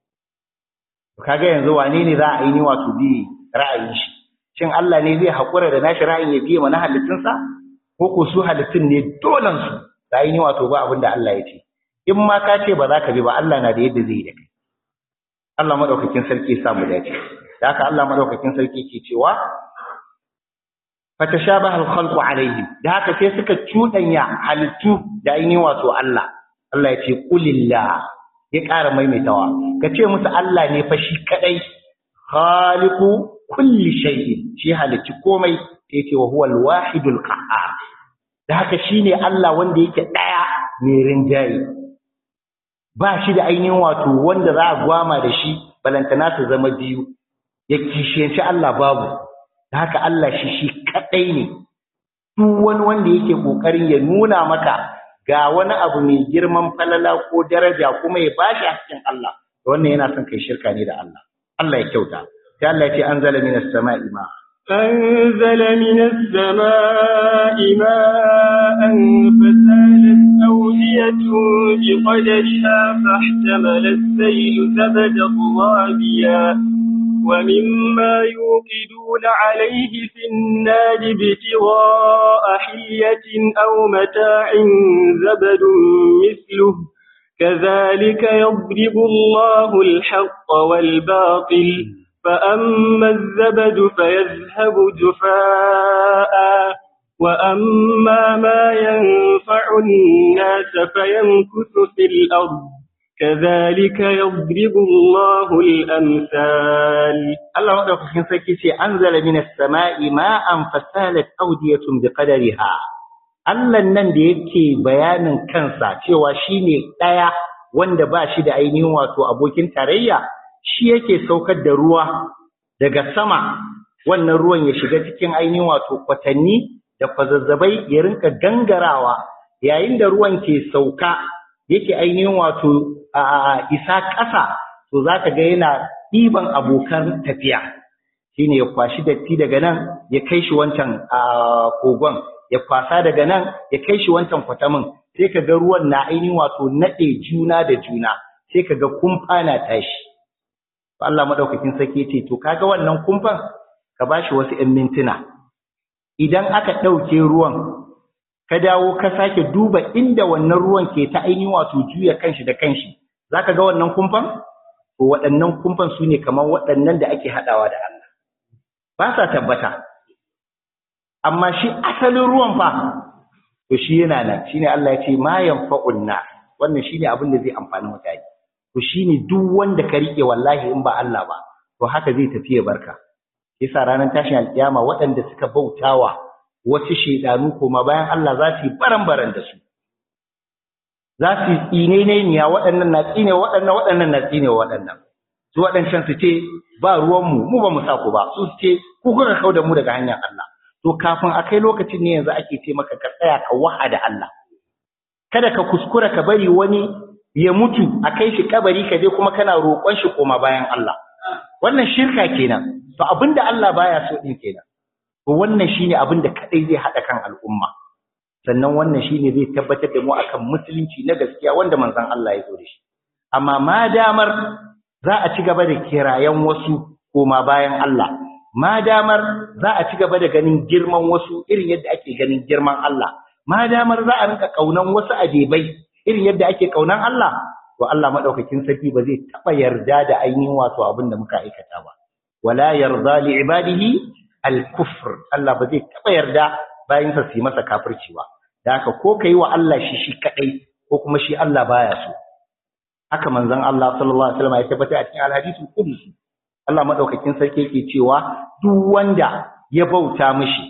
Kaga yanzu wane ne za a yi ni wato bi ra'ayin shi? Shin Allah ne zai haƙura da nashi ra'ayin ya biye mana halittunsa? Ko ko su halittun ne dolan su da yi ni wato ba abin da Allah ya ce? In ma ka ce ba za ka bi ba, Allah na da yadda zai yi da kai. Allah madaukakin sarki ya sa mu dace. Da haka Allah madaukakin sarki ke cewa fatashabaha al-khalqu alaihim. Da haka sai suka cudanya halittu da yi ni wato Allah. Allah ya ce qulillah, ya ƙara maimaitawa, ka ce musu Allah ne fa shi kadai khaliqu kulli shay'in, shi halicci komai, yace wa huwal wahidul qahhar. Da haka shine Allah wanda yake daya mai rinjaye, ba shi da ainihin wato wanda za a gwama da shi balantana su zama biyu, ya kishiyanci Allah babu. Da haka Allah shi shi kadai ne. Duk wani wanda yake kokarin ya nuna maka ga wani abu mai girman falala ko daraja kuma ya bashi hakkin Allah, wannan yana son kai shirka ne da Allah. Allah ya kyauta. Sai Allah ya ce anzala minas sama'i ma anzala minas sama'i ma'an fasalat awdiyatun biqadariha fahtamala as-sayl zabadan rabiya ومما يوقدون عليه في النار ابتغاء حلية أو متاع زبد مثله كذلك يضرب الله الحق والباطل فأما الزبد فيذهب جفاء وأما ما ينفع الناس فيمكث في الأرض كذلك يضرب الله الأمثال. الله مدوكين سكي سي أنزل من السماء ماء فسالت أودية بقدرها. Allah nan da yake bayanin kansa cewa shine daya wanda ba shi da ainihin wato abokin tarayya, shi yake saukar da ruwa daga sama, wannan ruwan ya shiga cikin ainihin wato kwatanni da kwazazzabai ya rinka gangarawa, yayin da ruwan ke sauka yake ainihin wato a isa ƙasa, to za ka ga yana ɗiban abokan tafiya, shi ne ya kwashi datti daga nan ya kai shi wancan kogon, ya kwasa daga nan ya kai shi wancan kwatamin, sai ka ga ruwan na ainihin wato naɗe juna da juna, sai ka ga kumfa na tashi. Allah maɗaukakin sarki ce, to kaga wannan kumfan ka ba shi wasu ‘yan mintuna, idan aka ɗauke ruwan ka dawo ka sake duba inda wannan ruwan ke ta ainihin wato juya kanshi da kanshi, za ka ga wannan kumfan? To waɗannan kumfan su ne kamar waɗannan da ake haɗawa da Allah. Ba sa tabbata. Amma shi asalin ruwan fa, to shi yana nan, shi ne Allah ya ce ma yanfa'un nas, wannan shi ne abin da zai amfani mutane. To shi ne duk wanda ka riƙe wallahi in ba Allah ba, to haka zai tafi ya barka. Yasa ranar tashin alƙiyama waɗanda suka bautawa wasu shaidanu koma bayan Allah za su yi baran-baran da su. Za su yi tsineniya, waɗannan na tsine waɗannan, waɗannan na tsine waɗannan. Su waɗancan su ce ba ruwanmu, mu ba mu sa ku ba, su su ce ku kuka kau da mu daga hanyar Allah. To kafin a kai lokacin ne yanzu ake ce maka ka tsaya ka wahada Allah. Kada ka kuskura ka bari wani ya mutu a kai shi kabari ka je kuma kana roƙon shi koma bayan Allah. Wannan shirka kenan. To abinda Allah baya so din kenan. To wannan shine abin da kadai zai hada kan al'umma. sannan wannan shine zai tabbatar da mu akan musulunci na gaskiya wanda manzon Allah ya zo da shi amma ma damar za a ci gaba da kirayen wasu koma bayan Allah ma damar za a ci gaba da ganin girman wasu irin yadda ake ganin girman Allah ma damar za a rinka kaunan wasu ajebai irin yadda ake kaunan Allah to Allah madaukakin sarki ba zai taba yarda da ainihin wato abin da muka aikata ba wala yarda li ibadihi al-kufr Allah ba zai taba yarda bayan sa su yi masa kafirci ba da haka ko kai wa Allah shi shi kadai ko kuma shi Allah baya so haka manzon Allah sallallahu alaihi wasallam ya tabbata a cikin al-hadithul qudsi Allah madaukakin sarki yake cewa duk wanda ya bauta mishi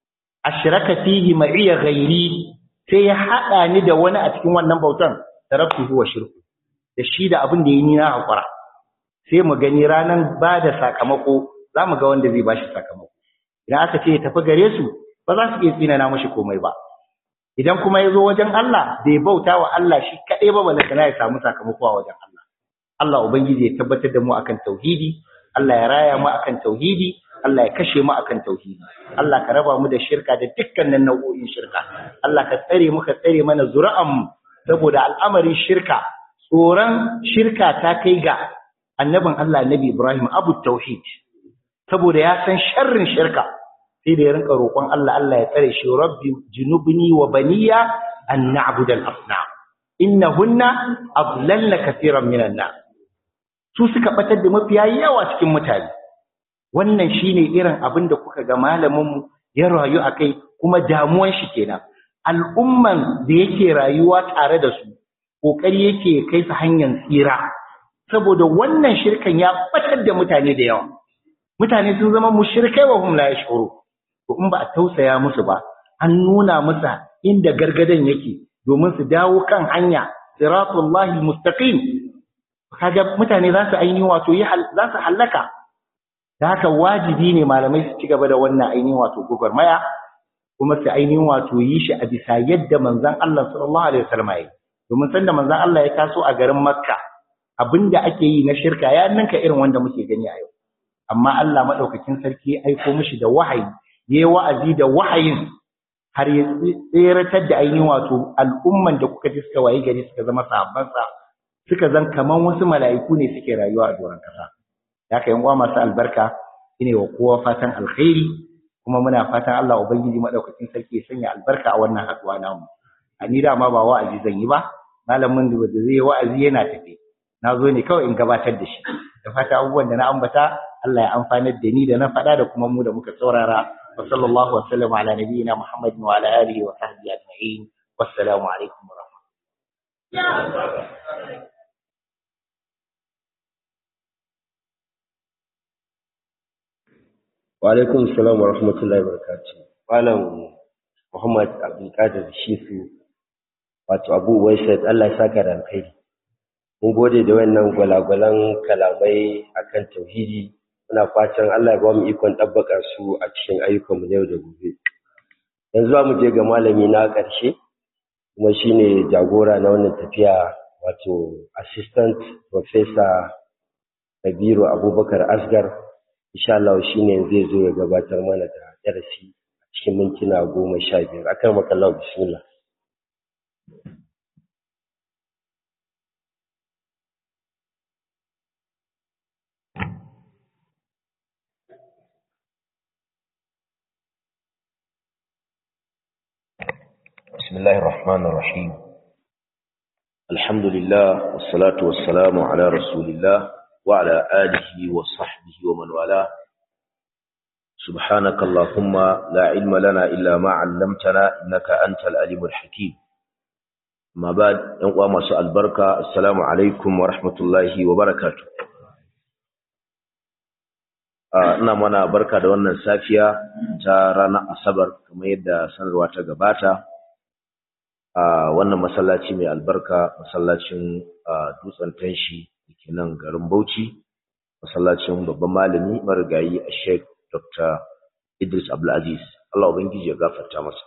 ashraka fihi ma'iya ghairi sai ya hada ni da wani a cikin wannan bautan taraktuhu wa shirku da shi da abin da yi ni na hakura sai mu gani ranan ba da sakamako zamu ga wanda zai bashi sakamako idan aka ce tafi gare su ba za su iya tsinana mishi komai ba idan kuma ya zo wajen Allah bai bauta wa Allah shi kadai ba balle kana ya samu sakamako a wajen Allah Allah ubangiji ya tabbatar da mu akan tauhidi Allah ya raya mu akan tauhidi Allah ya kashe mu akan tauhidi Allah ka raba mu da shirka da dukkanin nau'o'in shirka Allah ka tsare mu ka tsare mana zuri'an mu saboda al'amarin shirka tsoron shirka ta kai ga annabin Allah Nabi Ibrahim Abu Tauhid saboda ya san sharrin shirka sai da ya rinka roƙon Allah Allah ya tsare shi rabbi junubni wa baniya an na'budal asnam innahunna adlalna katiran minan nas su suka batar da mafiya yawa cikin mutane wannan shine irin abin da kuka ga malamin mu ya rayu akai kuma damuwan shi kenan al'umman da yake rayuwa tare da su kokari yake kai su hanyar tsira saboda wannan shirkan ya batar da mutane da yawa mutane sun zama mushrikai wa hum la yashuru to in ba a tausaya musu ba an nuna musu inda gargadan yake domin su dawo kan hanya siratullahi mustaqim kaga mutane za su ainihin wato yi za su halaka da haka wajibi ne malamai su ci gaba da wannan ainihin wato gugurmaya kuma su ainihin wato yi shi a bisa yadda manzon Allah sallallahu alaihi wasallam ya yi domin sanda manzon Allah ya taso a garin Makka abinda ake yi na shirka ya ninka irin wanda muke gani a yau amma Allah madaukakin sarki ya aiko mishi da wahayi yayi wa'azi da wahayin har ya tseratar da ainihin wato al'umman da kuka ji suka waye gari suka zama sahabban sa suka zan kaman wasu mala'iku ne suke rayuwa a doron kasa haka yan uwa masu albarka ine wa kowa fatan alkhairi kuma muna fatan Allah ubangiji madaukakin sarki ya sanya albarka a wannan haduwa namu ani da ma ba wa'azi zan yi ba malamin da zai yi wa'azi yana tafi na zo ne kawai in gabatar da shi da fata abubuwan da na ambata Allah ya amfanar da ni da na faɗa da kuma mu da muka saurara wa sallallahu wa sallama ala nabiyyina Muhammadin wa ala alihi wa sahbihi ajma'in wassalamu alaikum wa rahmatullahi wa alaikum assalam wa rahmatullahi wa barakatuh malam Muhammad Abdul Qadir Shisu wato Abu Waisat Allah ya saka da alkhairi mun gode da wannan gwalagwalan kalamai akan tauhidi muna fatan Allah ya ba mu ikon dabbaka su a cikin ayyukan mu yau da gobe yanzu mu je ga malami na ƙarshe kuma shine jagora na wannan tafiya wato assistant professor Kabiru Abubakar Asgar insha Allah shine zai zo ya gabatar mana da darasi a cikin mintuna goma sha biyar akan makallahu bismillah بسم الله الرحمن الرحيم الحمد لله والصلاة والسلام على رسول الله وعلى آله وصحبه ومن والاه سبحانك اللهم لا علم لنا إلا ما علمتنا إنك أنت العليم الحكيم ما بعد أنقوى مساء البركة السلام عليكم ورحمة الله وبركاته ina mana barka da wannan safiya ta ranar asabar kamar yadda sanarwa ta gabata a wannan masallaci mai albarka masallacin dutsen tanshi dake nan garin Bauchi masallacin babban malami marigayi Sheikh Doctor Idris Abdul Aziz Allah ubangiji ya gafarta masa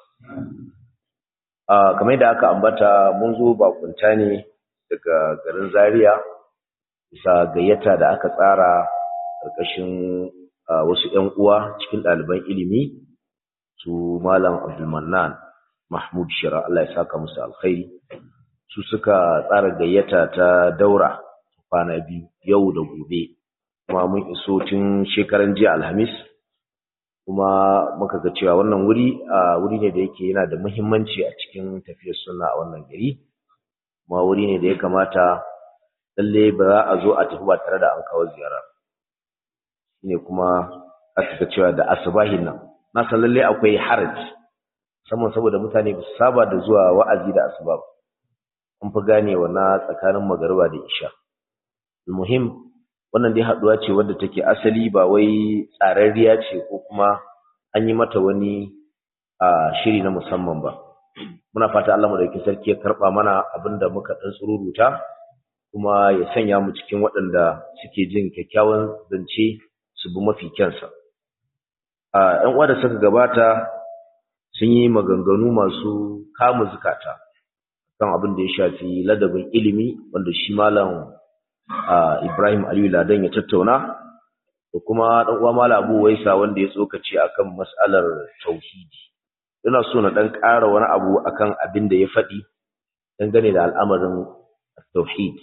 a kamar yadda aka ambata mun zo bakunta ne daga garin Zaria bisa gayyata da aka tsara karkashin wasu ƴan uwa cikin ɗaliban ilimi su Malam Abdul Mannan Mahmud Shira, Allah ya saka musu alkhairi. Su suka tsara gayyata ta daura kwana biyu, yau da gobe, kuma mun iso tun shekaran jiya Alhamis, kuma muka ga cewa wannan wuri a wuri ne da yake yana da muhimmanci a cikin tafiyar sunna a wannan gari, kuma wuri ne da ya kamata lalle ba za a zo a tafi ba tare da an kawo ziyara. Shine kuma aka ga cewa da asubahin nan na san lalle akwai haraj, musamman saboda mutane ba su saba da zuwa wa'azi da asuba ba, an fi ganewa na tsakanin magariba da isha. Muhim, wannan dai haduwa ce wadda take asali, ba wai tsararriya ce ko kuma an yi mata wani a shiri na musamman ba. Muna fata Allah madaukakin sarki ya karba mana abinda muka dan tsururuta, kuma ya sanya mu cikin waɗanda suke jin kyakkyawan zance su bi mafi kyansa. A ɗan uwa da suka gabata sun yi maganganu masu kama zukata kan abin da ya shafi ladabin ilimi, wanda shi malam Ibrahim Aliyu Ladan ya tattauna, da kuma ɗan uwa malam Abu Waisa wanda ya tsokace akan mas'alar tauhidi. Ina so na ɗan ƙara wani abu akan abin da ya faɗi dangane da al'amarin tauhid.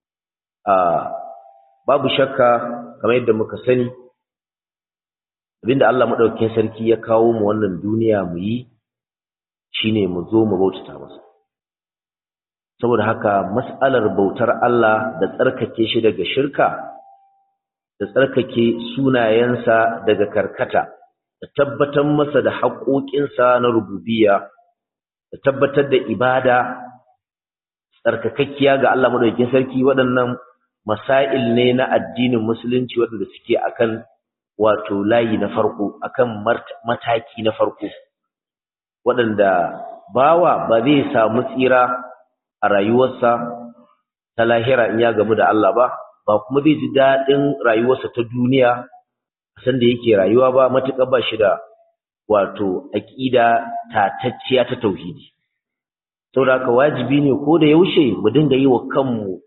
Babu shakka, kamar yadda muka sani, abinda Allah madaukakin sarki ya kawo mu wannan duniya mu yi shine mu zo mu bautata masa. Saboda haka mas'alar bautar Allah da tsarkake shi daga shirka, da tsarkake sunayensa daga karkata, da tabbatar masa da haƙoƙinsa na rububiyya, da tabbatar da ibada tsarkakakkiya ga Allah madaukakin sarki, waɗannan masail ne na addinin musulunci waɗanda suke akan wato layi na farko, akan mataki na farko, waɗanda bawa ba zai samu tsira a rayuwarsa ta lahira in ya gamu da Allah ba, ba kuma zai ji daɗin rayuwarsa ta duniya san da yake rayuwa ba, matuƙar ba shi da wato aƙida tatacciya ta tauhidi. Saboda haka wajibi ne ko da yaushe mu dinga yi wa kanmu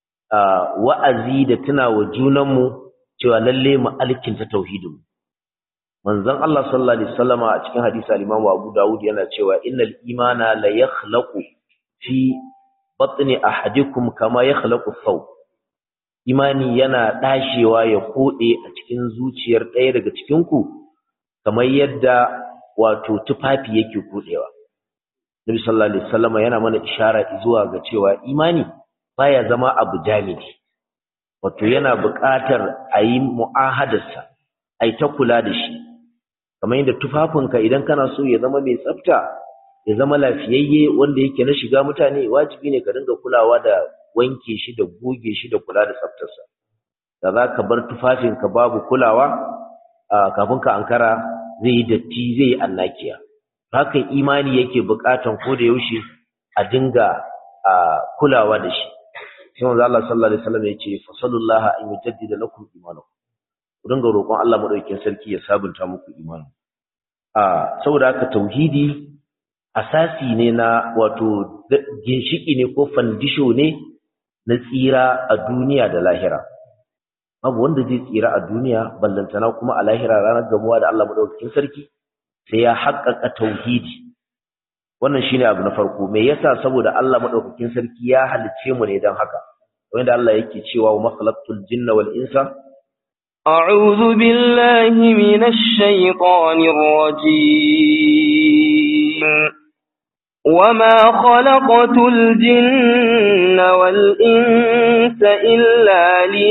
wa'azi da tunawa junanmu cewa lalle mu alkinta tauhidin. Manzon Allah sallallahu alaihi wasallama a cikin hadisi al-Imam Abu Dawud yana cewa innal imana la yakhlaqu fi batni ahadikum kama yakhlaqu thawb. Imani yana dashewa ya kode a cikin zuciyar ɗaya daga cikin ku kamar yadda wato tufafi yake kodewa. Nabi sallallahu alaihi wasallama yana mana ishara zuwa ga cewa imani baya zama abu jami'i, wato yana buƙatar a yi mu'ahadarsa, a yi ta kula da shi. Kamar yadda tufafinka idan kana so ya zama mai tsafta, ya zama lafiyayye wanda yake na shiga mutane, wajibi ne ka dinga kulawa da wanke shi da goge shi da kula da tsaftarsa. Da za ka bar tufafinka babu kulawa, kafin ka ankara zai yi datti, zai yi annakiya. Haka imani yake buƙatan ko da yaushe a dinga kulawa da shi. Sai manzo Allah sallallahu alaihi wasallam yace fasallallahu an yujaddida lakum imanakum. Ku dinga roƙon Allah madaukakin sarki ya sabunta muku imani. Ah saboda haka tauhidi asasi ne na wato ginshiki ne ko fandisho ne na tsira a duniya da lahira. Babu wanda zai tsira a duniya ballantana kuma a lahira ranar gamuwa da Allah madaukakin sarki sai ya haƙƙaƙa tauhidi. Wannan shine abu na farko. Me yasa? Saboda Allah madaukakin sarki ya halice mu ne dan haka. Wanda Allah yake cewa wa makhalaqtul jinna wal insa a'udhu billahi minash shaitanir rajim. Wama khalaqatul jinna wal insa illa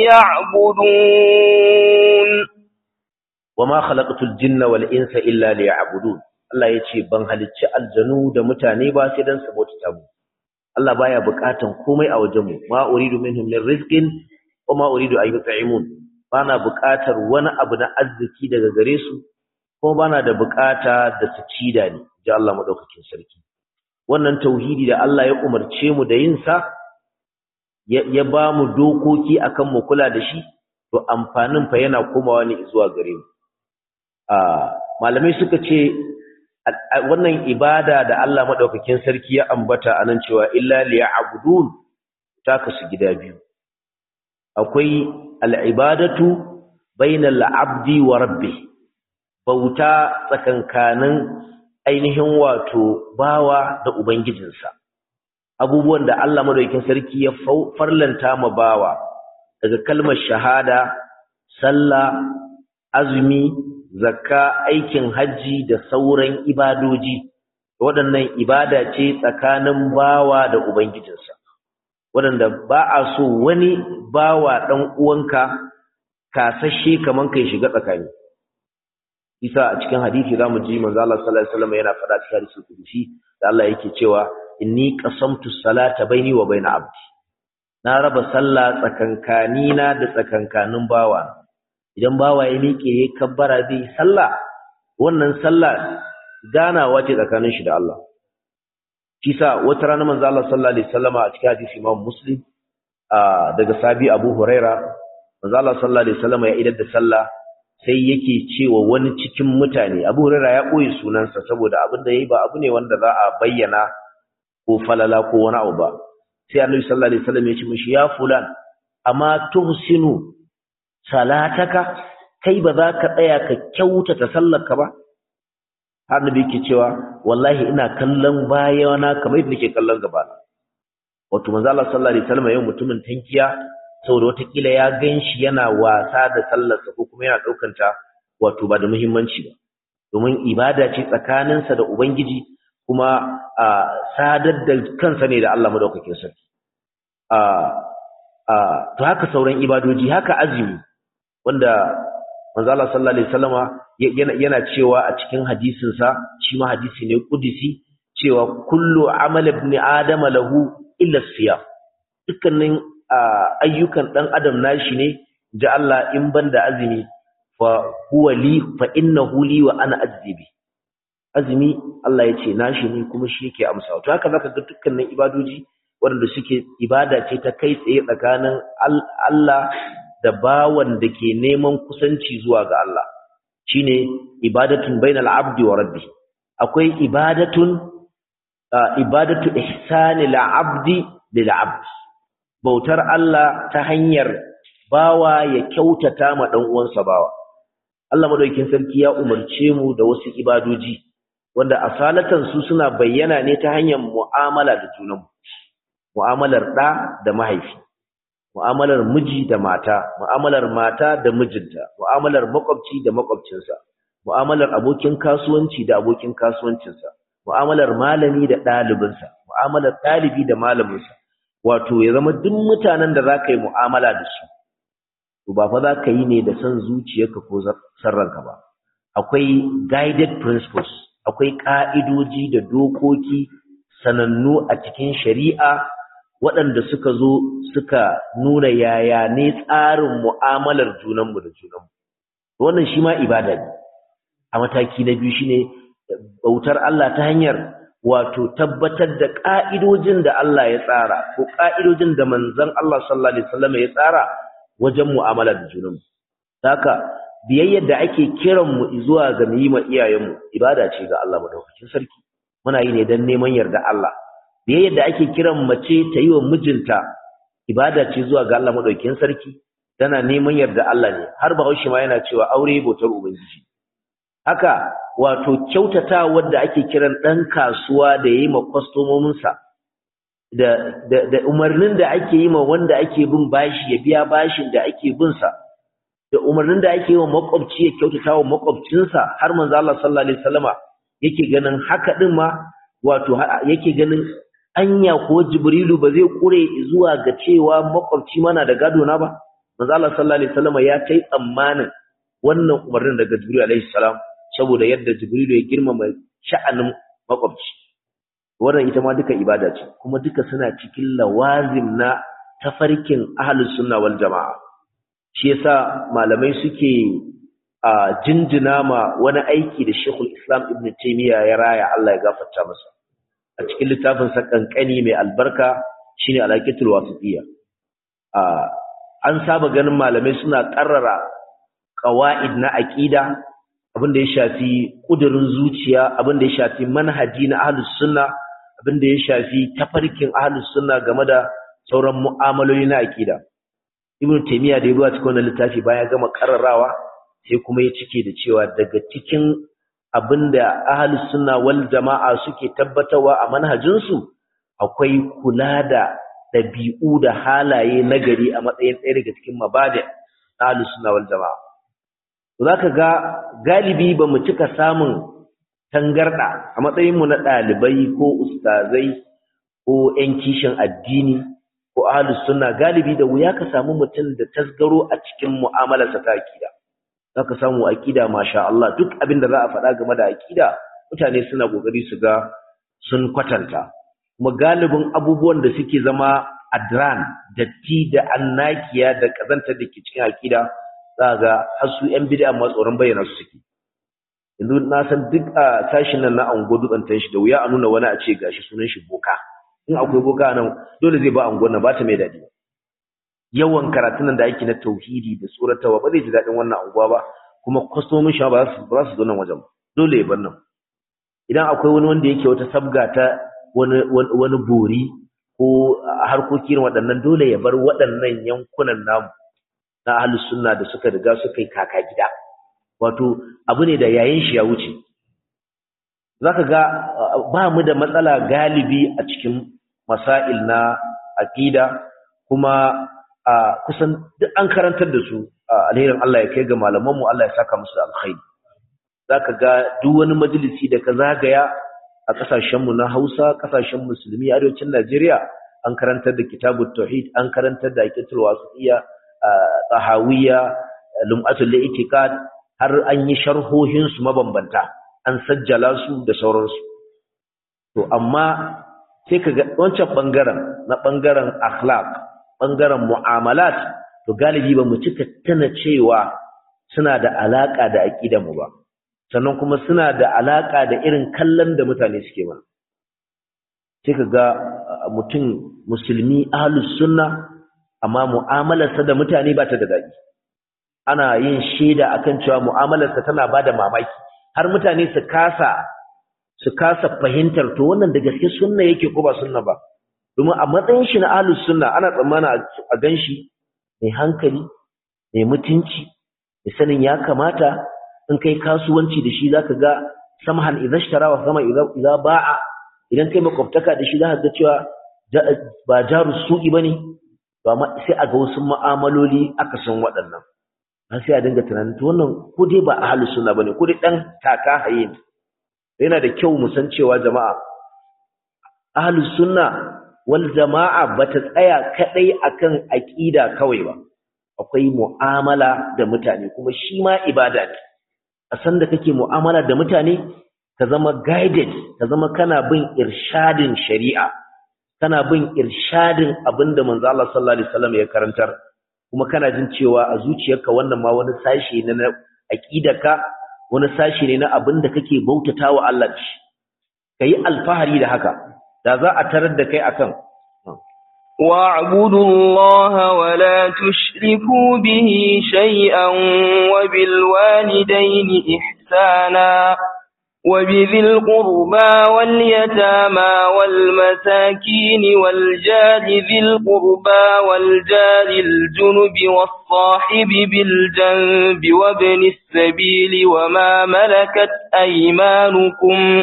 liya'budun. Wama khalaqatul jinna wal insa illa liya'budun. Allah ya ce ban halicci aljanu da mutane ba sai dan su bauta mu. Allah baya buƙatan komai a wajenmu. Ma uridu minhum min rizqin wa ma uridu an yut'imun. Bana buƙatar wani abu na arziki daga gare su, ko bana da buƙata da su ci da ni, ji Allah madaukakin sarki. Wannan tauhidi da Allah ya umarce mu da yin sa, ya ba mu dokoki akan mu kula da shi, to amfanin fa yana komawa ne zuwa gare mu. Ah, malamai suka ce wannan ibada da Allah madaukakin sarki ya ambata anan cewa illa liya'budun ta kasu gida biyu. Akwai al'ibadatu bainal abdi wa rabbi, bauta tsakankanin ainihin wato bawa da ubangijinsa abubuwan da Allah madaukakin sarki ya farlanta ma bawa daga kalmar shahada sallah azumi zakka aikin haji da sauran ibadoji waɗannan ibada ce tsakanin bawa da ubangijinsa waɗanda ba a so wani bawa ɗan uwanka kasashe kaman kai shiga tsakani isa a cikin hadisi zamu ji manzo Allah sallallahu alaihi wasallam yana faɗa cikin hadisi kudusi da Allah yake cewa inni qasamtu salata baini wa baina abdi na raba sallah tsakankanina da tsakankanin bawa idan bawa ya miƙe ya kabbara zai sallah wannan sallah ganawa ce tsakanin shi da Allah kisa wata rana manzo Allah sallallahu alaihi wasallam a cikin hadisi Imam Muslim daga sabi Abu Huraira manzo Allah sallallahu alaihi wasallam ya idar da sallah sai yake cewa wani cikin mutane Abu Huraira ya koyi sunansa saboda abin da yayi ba abu ne wanda za a bayyana ko falala ko wani abu ba sai Annabi sallallahu alaihi wasallam ya ce mishi ya fulan amma tuhsinu salataka kai ba za ka tsaya ka kyautata sallarka ba har nabi yake cewa wallahi ina kallon bayana kamar yadda nake kallon gaba wato manzo Allah sallallahu alaihi wasallam yau mutumin tankiya saboda wata kila ya ganshi yana wasa da sallarsa ko kuma yana daukar ta wato ba da muhimmanci ba domin ibada ce tsakaninsa da ubangiji kuma a sadar da kansa ne da Allah madaukakin sarki a a to haka sauran ibadoji haka azumi wanda manzo Allah sallallahu alaihi wasallama yana yana cewa a cikin hadisin sa shi ma hadisi ne kudisi cewa kullu amal ibn adam lahu illa siyam dukkanin ayyukan dan adam nashi ne da Allah in banda azumi fa huwa li fa innahu li wa ana ajzibi azumi Allah yace nashi ne kuma shi yake amsa to haka zaka ga dukkanin ibadoji wanda suke ibada ce ta kai tsaye tsakanin Allah da bawan da ke neman kusanci zuwa ga Allah shine ibadatun bainal abdi wa rabbi akwai ibadatun ibadatu ihsani lil abdi lil abdi bautar Allah ta hanyar bawa ya kyautata ma dan uwansa bawa Allah madaukakin sarki ya umarce mu da wasu ibadoji wanda asalatan su suna bayyana ne ta hanyar mu'amala da junanmu mu'amalar da da mahaifi mu'amalar miji da mata mu'amalar mata da mijinta mu'amalar makwabci da makwabcinsa mu'amalar abokin kasuwanci da abokin kasuwancinsa mu'amalar malami da ɗalibinsa mu'amalar ɗalibi da malaminsa wato ya zama duk mutanen da zaka yi mu'amala da su to ba fa zaka yi ne da san zuciyarka ko sarranka ba akwai guided principles akwai ka'idoji da dokoki sanannu a cikin shari'a waɗanda suka zo suka nuna yaya ne tsarin mu'amalar junanmu da junanmu wannan shi ma ibada ne a mataki na biyu shine bautar Allah ta hanyar wato tabbatar da ka'idojin da Allah ya tsara ko ka'idojin da manzon Allah sallallahu alaihi wasallam ya tsara wajen mu'amala da junanmu haka biyayyar da ake kiran mu zuwa ga mu yi ma iyayenmu ibada ce ga Allah madaukakin sarki muna yi ne dan neman yarda Allah biyayyar da ake kiran mace ta yi wa mijinta ibada ce zuwa ga Allah madaukakin sarki tana neman yarda Allah ne har Bahaushe ma yana cewa aure bautar ubangiji haka wato kyautata wanda ake kiran dan kasuwa da yayi ma customomin sa da, da da umarnin da ake yi ma wanda ake bin bashi ya biya bashin da ake bin sa da umarnin da ake yi wa makwabci ya kyautata wa makwabcinsa har manzo Allah sallallahu alaihi wasallama yake ganin haka din ma wato yake ganin anya ko Jibrilu ba zai kure zuwa ga cewa makwabci mana da gado na ba manzo Allah sallallahu alaihi wasallama ya kai tsammanin wannan umarnin daga Jibril alaihi salam saboda yadda Jibrilu ya girmama sha'anin makwabci wannan ita ma duka ibada ce kuma duka suna cikin lawazim na tafarkin ahlus sunna wal jamaa shi yasa malamai suke a jinjina ma wani aiki da Sheikhul Islam Ibn Taymiyyah ya raya Allah ya gafarta masa a cikin littafin sa kankani mai albarka shine Al-Aqidatul Wasitiyya a an saba ganin malamai suna karrara qawaid na aqida abinda ya shafi kudurin zuciya abinda ya shafi manhaji na ahlus sunna abinda ya shafi tafarkin ahlus sunna game da sauran mu'amaloli na aqida Ibn Taymiyyah da ya cikin wannan littafi bayan gama karrarawa sai kuma ya cike da cewa daga cikin abinda ahlus sunna wal jama'a suke tabbatarwa a manhajinsu akwai kula da dabi'u da halaye nagari a matsayin ɗaya daga cikin mabada ahlus sunna wal jama'a. Zaka ga galibi ba mu cika samun tangarda a matsayin mu na dalibai ko ustazai ko ƴan kishin addini ko ahlus sunna, galibi da wuya ka samu mutum da tasgaro a cikin mu'amalarsa ta akida. Zaka samu akida masha Allah, duk abin da za a faɗa game da akida mutane suna kokari su ga sun kwatanta. Kuma galibin abubuwan da suke zama adran, datti da annakiya da kazantar da ke cikin akida, za ga har su ƴan bid'a ma tsoron bayyana su suke. Yanzu na san duk a tashin nan na ango dutsen shi da wuya a nuna wani a ce gashi sunan shi boka. In akwai boka nan dole zai ba angon nan ba ta mai dadi. Yawan karatun da ake na tauhidi da tsoratawa ba zai ji dadin wannan anguwa ba, kuma kwastomin shi ba su ba su zo nan wajen. Dole ya bar nan. Idan akwai wani wanda yake wata sabga ta wani wani bori ko harkokin waɗannan, dole ya bar waɗannan yankunan namu na ahlus sunna da suka riga suka yi kaka gida. Wato abu ne da yayin shi ya wuce. Zaka ga ba mu da matsala galibi a cikin masail na aqida, kuma kusan duk an karantar da su. Alherin Allah ya kai ga malaman mu, Allah ya saka musu alkhairi. Zaka ga duk wani majalisi da ka zagaya a kasashen mu na Hausa, kasashen musulmi arewacin Najeriya, an karantar da kitabut tauhid, an karantar da aqidatul wasitiyya, tahawiyya, lum'atul i'tiqad, har an yi sharhohin su mabambanta, an sajjala su da sauransu. To amma sai kaga wancan bangaren na bangaren akhlaq, bangaren mu'amalat, to galibi ba mu cika tana cewa suna da alaka da aqidar mu ba, sannan kuma suna da alaka da irin kallon da mutane suke ba. Sai kaga mutum musulmi ahlus sunna amma mu'amalarsa da mutane ba ta da dadi. Ana yin shaida akan cewa mu'amalarsa tana bada mamaki, har mutane su kasa su kasa fahimtar to wannan da gaske sunna yake ko ba sunna ba. Domin a matsayin shi na ahlus sunna ana tsammana a ganshi mai hankali, mai mutunci, mai sanin ya kamata. In kai kasuwanci da shi zaka ga samhan idza ishtara wa sama idza ba'a. Idan kai makwabtaka da shi zaka ga cewa ba jaru su'i bane, to amma sai a ga wasu mu'amaloli aka san waɗannan. Har sai a dinga tunanin to wannan ko dai ba ahlus sunna bane, ko dai dan taka haye ne. Yana da kyau mu san cewa jama'a ahlus sunna wal jama'a bata tsaya kadai akan aqida kawai ba. Akwai mu'amala da mutane, kuma shi ma ibada ne. A san da kake mu'amala da mutane ka zama guided, ka zama kana bin irshadin shari'a, kana bin irshadin abinda manzo Allah sallallahu alaihi wasallam ya karantar, kuma kana jin cewa a zuciyarka wannan ma wani sashi ne na aqidarka, wani sashi ne na abinda kake bautatawa Allah shi. Kai alfahari da haka, da za a tarar da kai akan واعبدوا الله ولا تشركوا به شيئا وبالوالدين إحسانا وبذي القربى واليتامى والمساكين والجار ذي القربى والجار الجنب والصاحب بالجنب وابن السبيل وما ملكت أيمانكم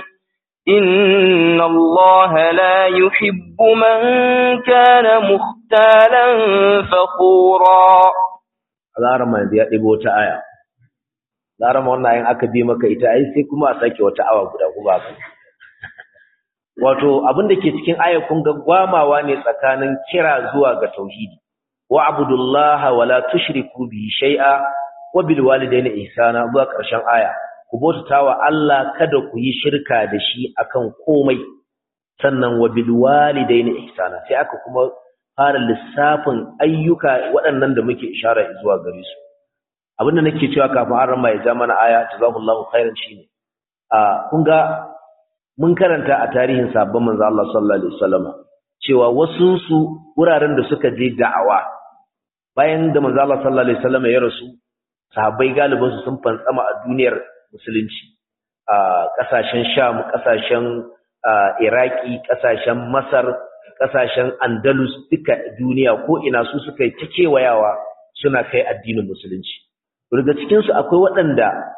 إن الله لا يحب من كان مختالا فخورا. Larama yanzu ya ɗibo wata aya. Larama wannan ayin aka bi maka ita ai sai kuma a sake wata awa guda guba ka. Wato abin da ke cikin aya kun ga gwamawa ne tsakanin kira zuwa ga tauhidi. Wa abudullaha wa la tushriku bihi shay'a wa bil walidayni ihsana zuwa ƙarshen aya. Ku bautawa Allah, kada ku yi shirka da shi akan komai. Sannan wa bil walidayni ihsana, sai aka kuma fara lissafin ayyuka waɗannan da muke ishara zuwa gare su. Abinda nake cewa kafin an rama ya ja mana aya jazakumullahu khairan shine a kun ga mun karanta a tarihin sahabban manzo Allah sallallahu alaihi wasallam cewa wasu su wuraren da suka je da'awa bayan da manzo Allah sallallahu alaihi wasallam ya rasu, sahabbai galibin su sun fantsama a duniyar musulunci, a kasashen Sham, kasashen Iraki, kasashen Masar, kasashen Andalus, duka duniya ko ina su suka yi ta kewayawa suna kai addinin musulunci. Daga cikin su akwai waɗanda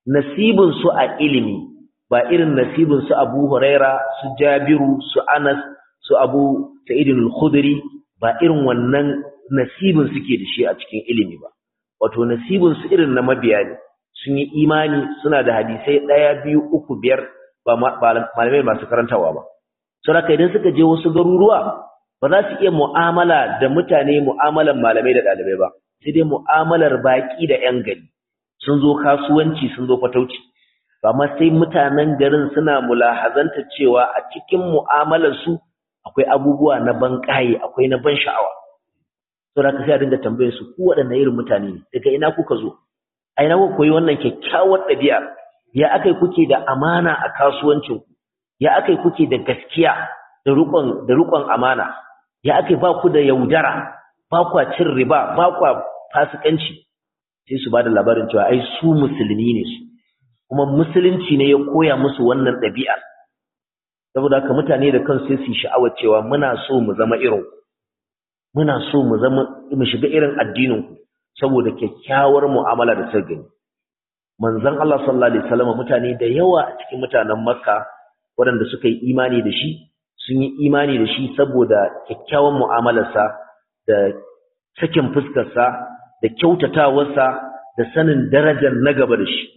nasibin su a ilimi ba irin nasibin su Abu Huraira, su Jabiru, su Anas, su Abu Sa'id al-Khudri, ba irin wannan nasibin suke da shi a cikin ilimi ba. Wato nasibin su irin na mabiya ne, sun yi imani, suna da hadisai ɗaya biyu uku biyar, ba malamai masu karantawa ba. Saboda idan suka je wasu garuruwa ba za su iya mu'amala da mutane mu'amalan malamai da ɗalibai ba, sai dai mu'amalar baƙi da 'yan gari. Sun zo kasuwanci, sun zo fatauci, amma sai mutanen garin suna mulahazanta cewa a cikin mu'amalar su akwai abubuwa na ban ƙaye, akwai na ban sha'awa. Saboda haka sai a dinga tambayar su, ku waɗanne irin mutane ne, daga ina kuka zo, a ina kuka koyi wannan kyakkyawar ɗabi'a, ya akai kuke da amana a kasuwancin ku, ya akai kuke da gaskiya da riƙon da riƙon amana, ya akai ba ku da yaudara, ba kwa cin riba, ba kwa fasikanci. Sai su bada labarin cewa ai su musulmi ne su, kuma musulunci ne ya koya musu wannan ɗabi'a. Saboda haka mutane da kansu sai su yi sha'awar cewa muna so mu zama irin ku, muna so mu zama mu shiga irin addinin ku saboda kyakkyawar mu'amala da suka gani. Manzon Allah sallallahu alaihi wasallam mutane da yawa a cikin mutanen Makka waɗanda suka yi imani da shi sun yi imani da shi saboda kyakkyawan mu'amalarsa da sakin fuskarsa da kyautatawarsa da sanin darajar na gaba da shi.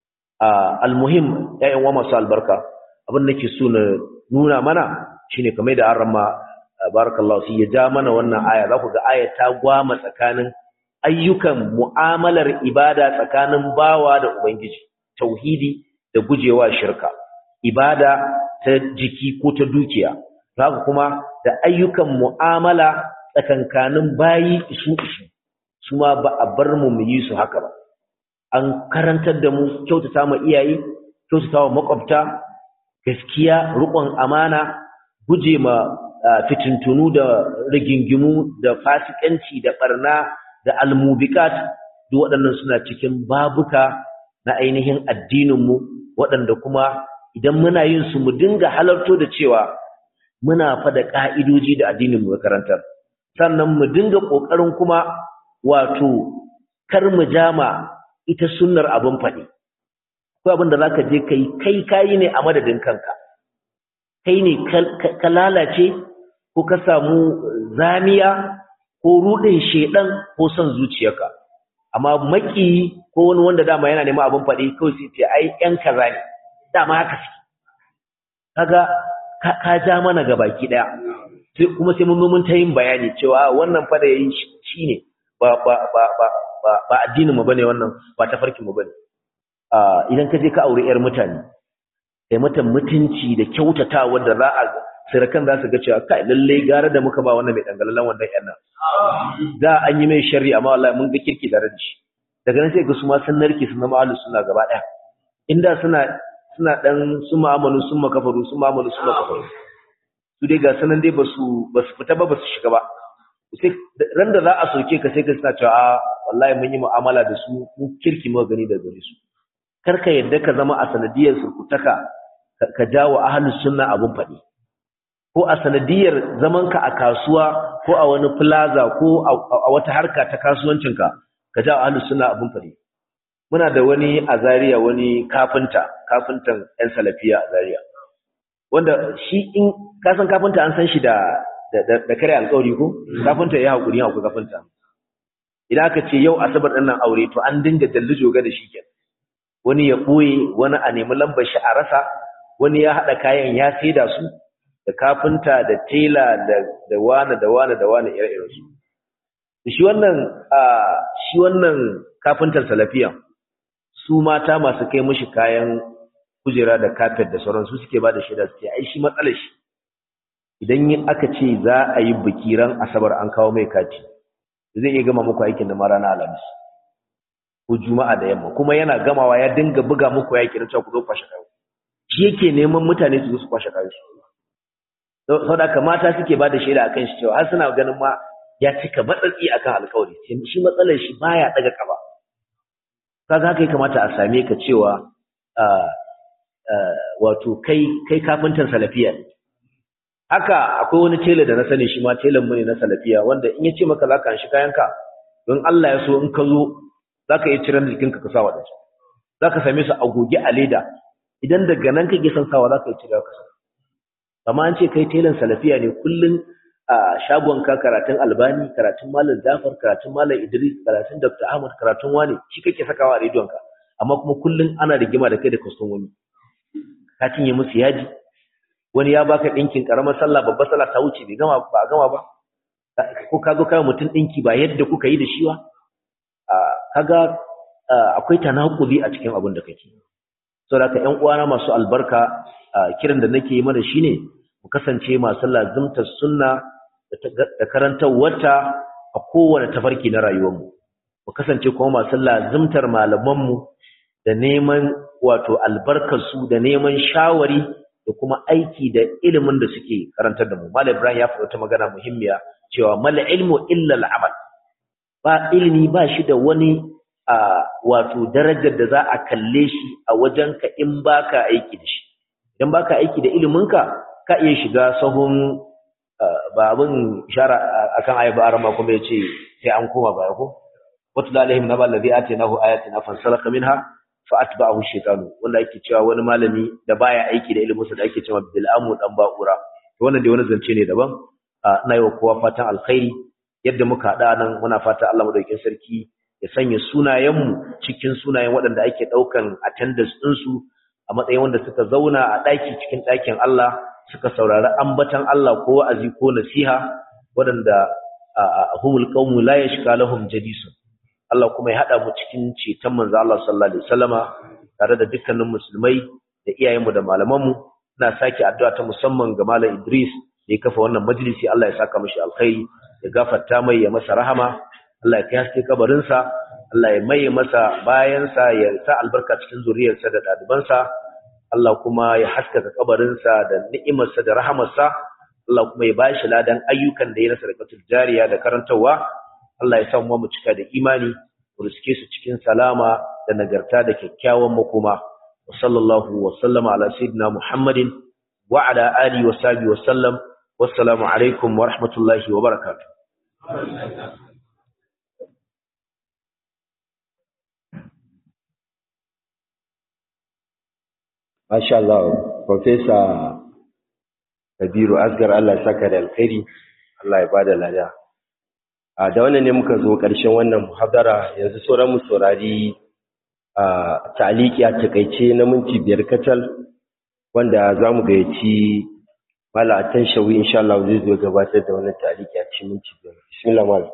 Al-muhim ƴaƴan wa masu albarka, abin da nake so na nuna mana shine kamar da arama barakallahu fi ya ja mana wannan aya. Za ku ga aya ta gwama tsakanin ayyukan mu'amalar ibada tsakanin bawa da ubangiji, tauhidi da gujewa shirka, ibada ta jiki ko ta dukiya, haka kuma da ayyukan mu'amala tsakankanin bayi isu isu, su ma ba a bar mu mu yi su haka ba. An karantar da mu kyautata ma iyaye, kyautata wa makwabta, gaskiya, riƙon amana, guje ma fitintunu da rigingimu da fasikanci da barna da almubikat, duk waɗannan suna cikin babuka na ainihin addininmu, waɗanda kuma idan muna yin su mu dinga halarto da cewa muna fa da ƙa'idoji da addininmu ya karantar. Sannan mu dinga ƙoƙarin kuma wato kar mu jama ita sunnar abin faɗi. Akwai abin da za ka je ka yi, kai kayi ne a madadin kanka, kai ne ka lalace ko ka samu zamiya ko ruɗin shedan ko son zuciyarka. Amma maki ko wani wanda dama yana neman abin faɗi kawai sai ce ai ƴan kaza ne, dama haka suke. Kaga ka ja mana ga baki ɗaya, kuma sai mun mun ta yin bayani cewa wannan fa da yayi shine ba ba ba ba ba addinin mu bane wannan, ba tafarkin mu bane. Idan ka je ka aure ƴar mutane, kai mata mutunci da kyautata wanda za a sirakan za su ga cewa kai lalle gara da muka ba wannan mai dangalallan wannan ƴan nan. Da an yi mai sharri amma wallahi mun ga kirki da ranci. Daga nan sai ga su ma sun narke sun zama ahlus sunna gaba ɗaya. Inda suna suna dan su ma'amalu sun makafaru su ma'amalu sun makafaru. Su dai ga sanan dai basu basu fita ba basu shiga ba. Sai ran da za a soke ka sai ka suna cewa a wallahi mun yi mu'amala da su mun kirki mu gani da gare su. Kar ka yadda ka zama a sanadiyar surkutaka ka jawo ahlus sunna abun faɗi, ko a sanadiyar zamanka a kasuwa ko a wani plaza ko a wata harka ta kasuwancinka ka jawo ahlus sunna abun faɗi. Muna da wani a Zaria, wani kafinta kafintan yan salafiya a Zaria, wanda shi in ka san kafinta an san shi da da da kare alƙawari ko kafinta ya hakuri ya hakuri kafinta. Idan aka ce yau asabar ɗin nan aure to an dinga dallijo ga da shi kenan. Wani ya ɓoye, wani a nemi lambar shi a rasa, wani ya haɗa kayan ya saida su, da kafinta da tela da da wani da wani da wani ire-iren su. Shi wannan a shi wannan kafintar salafiya, su mata masu kai mishi kayan kujera da kafet da sauran su suke ba da shaida suke ai shi matsalar shi. Idan yin aka ce za a yi biki ran asabar an kawo mai kati, zai iya gama muku aikin da ma ranar alhamis ko juma'a da yamma, kuma yana gamawa ya dinga buga muku ya kira cewa ku zo kwashe kayo. Shi yake neman mutane su zo su kwashe kayo su. Saboda haka mata suke ba da shaida akan shi cewa har suna ganin ma ya cika matsatsi akan alƙawari, shi matsalar shi baya daga kaba. Kaga haka ya kamata a same ka cewa wato kai kai kafintan salafiya ne. Haka akwai wani tela da na sani shi ma telan mu ne na salafiya, wanda in ya ce maka za ka shi kayanka don Allah ya so in ka zo za ka iya ciran jikinka ka sa waɗansu, zaka same su a goge a leda idan daga nan kake son sawa zaka yi cire ka sa amma an ce kai telan salafiya ne kullun a shagon ka karatun Albani karatun Malam Jafar karatun Malam Idris karatun Doctor Ahmad karatun wani shi kake sakawa a rediyon ka amma kuma kullun ana rigima da kai da customer ka cinye musu yaji wani ya baka dinkin karamar sallah babbar sallah ta wuce bai gama ba gama ba ko ka zo kai mutun dinki ba yadda kuka yi da shi ba kaga akwai tanakuli a cikin abin da kake saboda ka ƴan uwana masu albarka kiran da nake yi mana shine mu kasance masu lazimtar sunna da karantawarta a kowane tafarki na rayuwarmu mu kasance kuma masu lazimtar malamanmu da neman wato albarkarsu da neman shawari da kuma aiki da ilimin da suke karantar da mu Malam Ibrahim ya faɗa ta magana muhimmiya cewa mal ilmu illa al-amal ba ilimi ba shi da wani wato darajar da za a kalle shi a wajenka in baka aiki da shi idan baka aiki da iliminka ka iya shiga sahun ba abin ishara akan ayi ba arama kuma yace sai an koma baya ko watla alaihim nabal ladhi atinahu ayatina fansalaka minha fa atba'ahu shaytanu wanda yake cewa wani malami da baya aiki da ilimin sa da yake cewa bil amu dan ba'ura to wannan dai wani zance ne daban ina yi wa kowa fatan alkhairi yadda muka hada nan muna fata Allah madaukakin sarki ya sanya sunayenmu cikin sunayen waɗanda ake daukan attendance din su a matsayin wanda suka zauna a daki cikin dakin Allah suka saurari ambatan Allah ko wa'azi ko nasiha waɗanda humul qaumu la yashka lahum jadisun Allah kuma ya hada mu cikin ceton manzo Allah sallallahu alaihi wasallama tare da dukkanin musulmai da iyayenmu da malamanmu ina saki addu'a ta musamman ga Malam Idris da ya kafa wannan majalisi Allah ya saka mishi alkhairi ya gafarta mai ya masa rahama Allah ya kai haske kabarin sa Allah ya mai masa bayan sa ya sa albarka cikin zuriyarsa da dalibansa Allah kuma ya haskaka kabarinsa da ni'imarsa da rahamarsa Allah kuma ya bashi ladan ayyukan da ya na sadaqatul jariya da karantawa Allah ya samu mu cika da imani mu riske su cikin salama da nagarta da kyakkyawan makoma sallallahu wa sallama ala sayyidina Muhammadin wa ala alihi wa sahbihi wa sallam wassalamu alaikum wa rahmatullahi wa barakatuh Masha Allah, Professor Kabiru Asgar Allah saka da alkhairi, Allah ya bada lada. A da wannan ne muka zo ƙarshen wannan muhabara yanzu sauran mu saurari a ta'aliki a takaice na minti biyar kacal wanda za mu gayyaci Mala Atan Shawi insha Allah zai zo gabatar da wannan ta'aliki a cikin minti biyar. Bismillah Mala.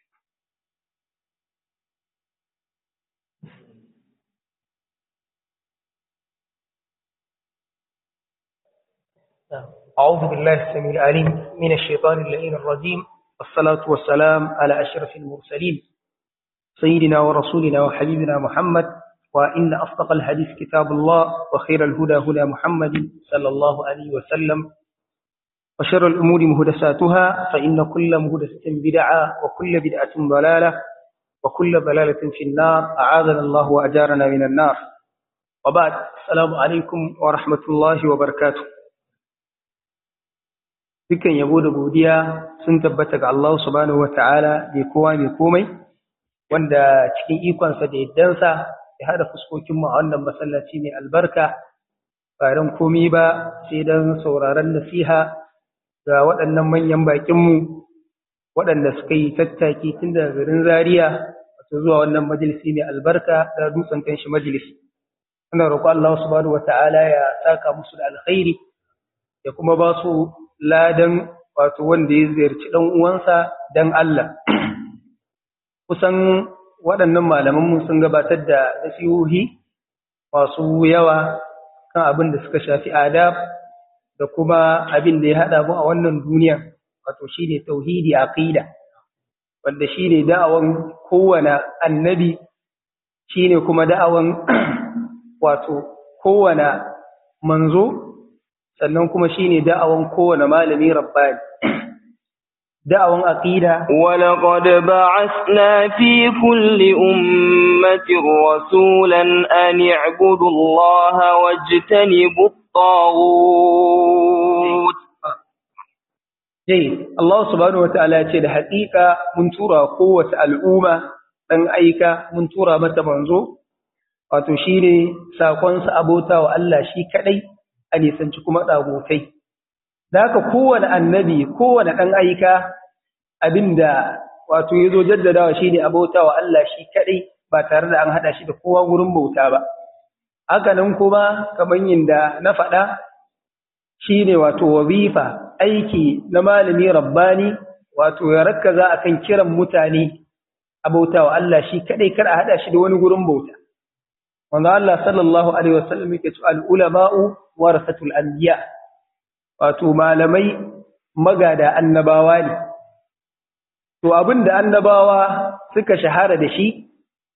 أعوذ بالله السميع العليم من الشيطان اللعين الرجيم والصلاة والسلام على أشرف المرسلين سيدنا ورسولنا وحبيبنا محمد وإن أصدق الحديث كتاب الله وخير الهدى هدى محمد صلى الله عليه وسلم وشر الأمور مهدساتها فإن كل مهدسة بدعة وكل بدعة ضلالة وكل ضلالة في النار أعاذنا الله وأجارنا من النار وبعد السلام عليكم ورحمة الله وبركاته. Dukan yabo da godiya sun tabbata ga Allah subhanahu wataala da kowa mai komai wanda cikin ikonsa da yaddansa ya hada fuskokin mu a wannan masallaci mai albarka ba dan komai ba sai dan sauraron nasiha ga waɗannan manyan bakin mu waɗanda suka yi tattaki tun daga garin Zaria wato zuwa wannan majalisi mai albarka da dutsen kanshi majalisi. Ina roƙo Allah subhanahu wataala ya saka musu da alkhairi ya kuma ba su ladan wato wanda ya ziyarci dan uwansa dan Allah. Kusan waɗannan malaman mun sun gabatar da nasihohi masu yawa kan abin da suka shafi adab da kuma abin da ya hada mu a wannan duniya wato shine tauhidi aqida wanda shine da'awan kowane annabi shine kuma da'awan wato kowane manzo sannan kuma shine da'awan kowane malami rabbani da'awan aqida wa laqad ba'athna fi kulli ummatin rasulan an i'budu allaha wajtanibu at-taghut. Jai Allah subhanahu wataala ya ce da haƙiƙa mun tura kowace al'umma dan aika mun tura mata manzo wato shine sakon sa abota wa Allah shi kadai a nisanci kuma dagotai da haka kowane annabi kowane dan aika abinda wato yazo jaddadawa shine abota wa Allah shi kadai ba tare da an hada shi da kowa gurin bauta ba haka nan kuma kaman yinda na faɗa shine wato wazifa aiki na malami rabbani wato ya rakkaza akan kiran mutane abota wa Allah shi kadai kar a hada shi da wani gurin bauta wanda Allah sallallahu alaihi wasallam yake cewa al-ulama'u warasatul anbiya wato malamai magada annabawa ne to abinda annabawa suka shahara da shi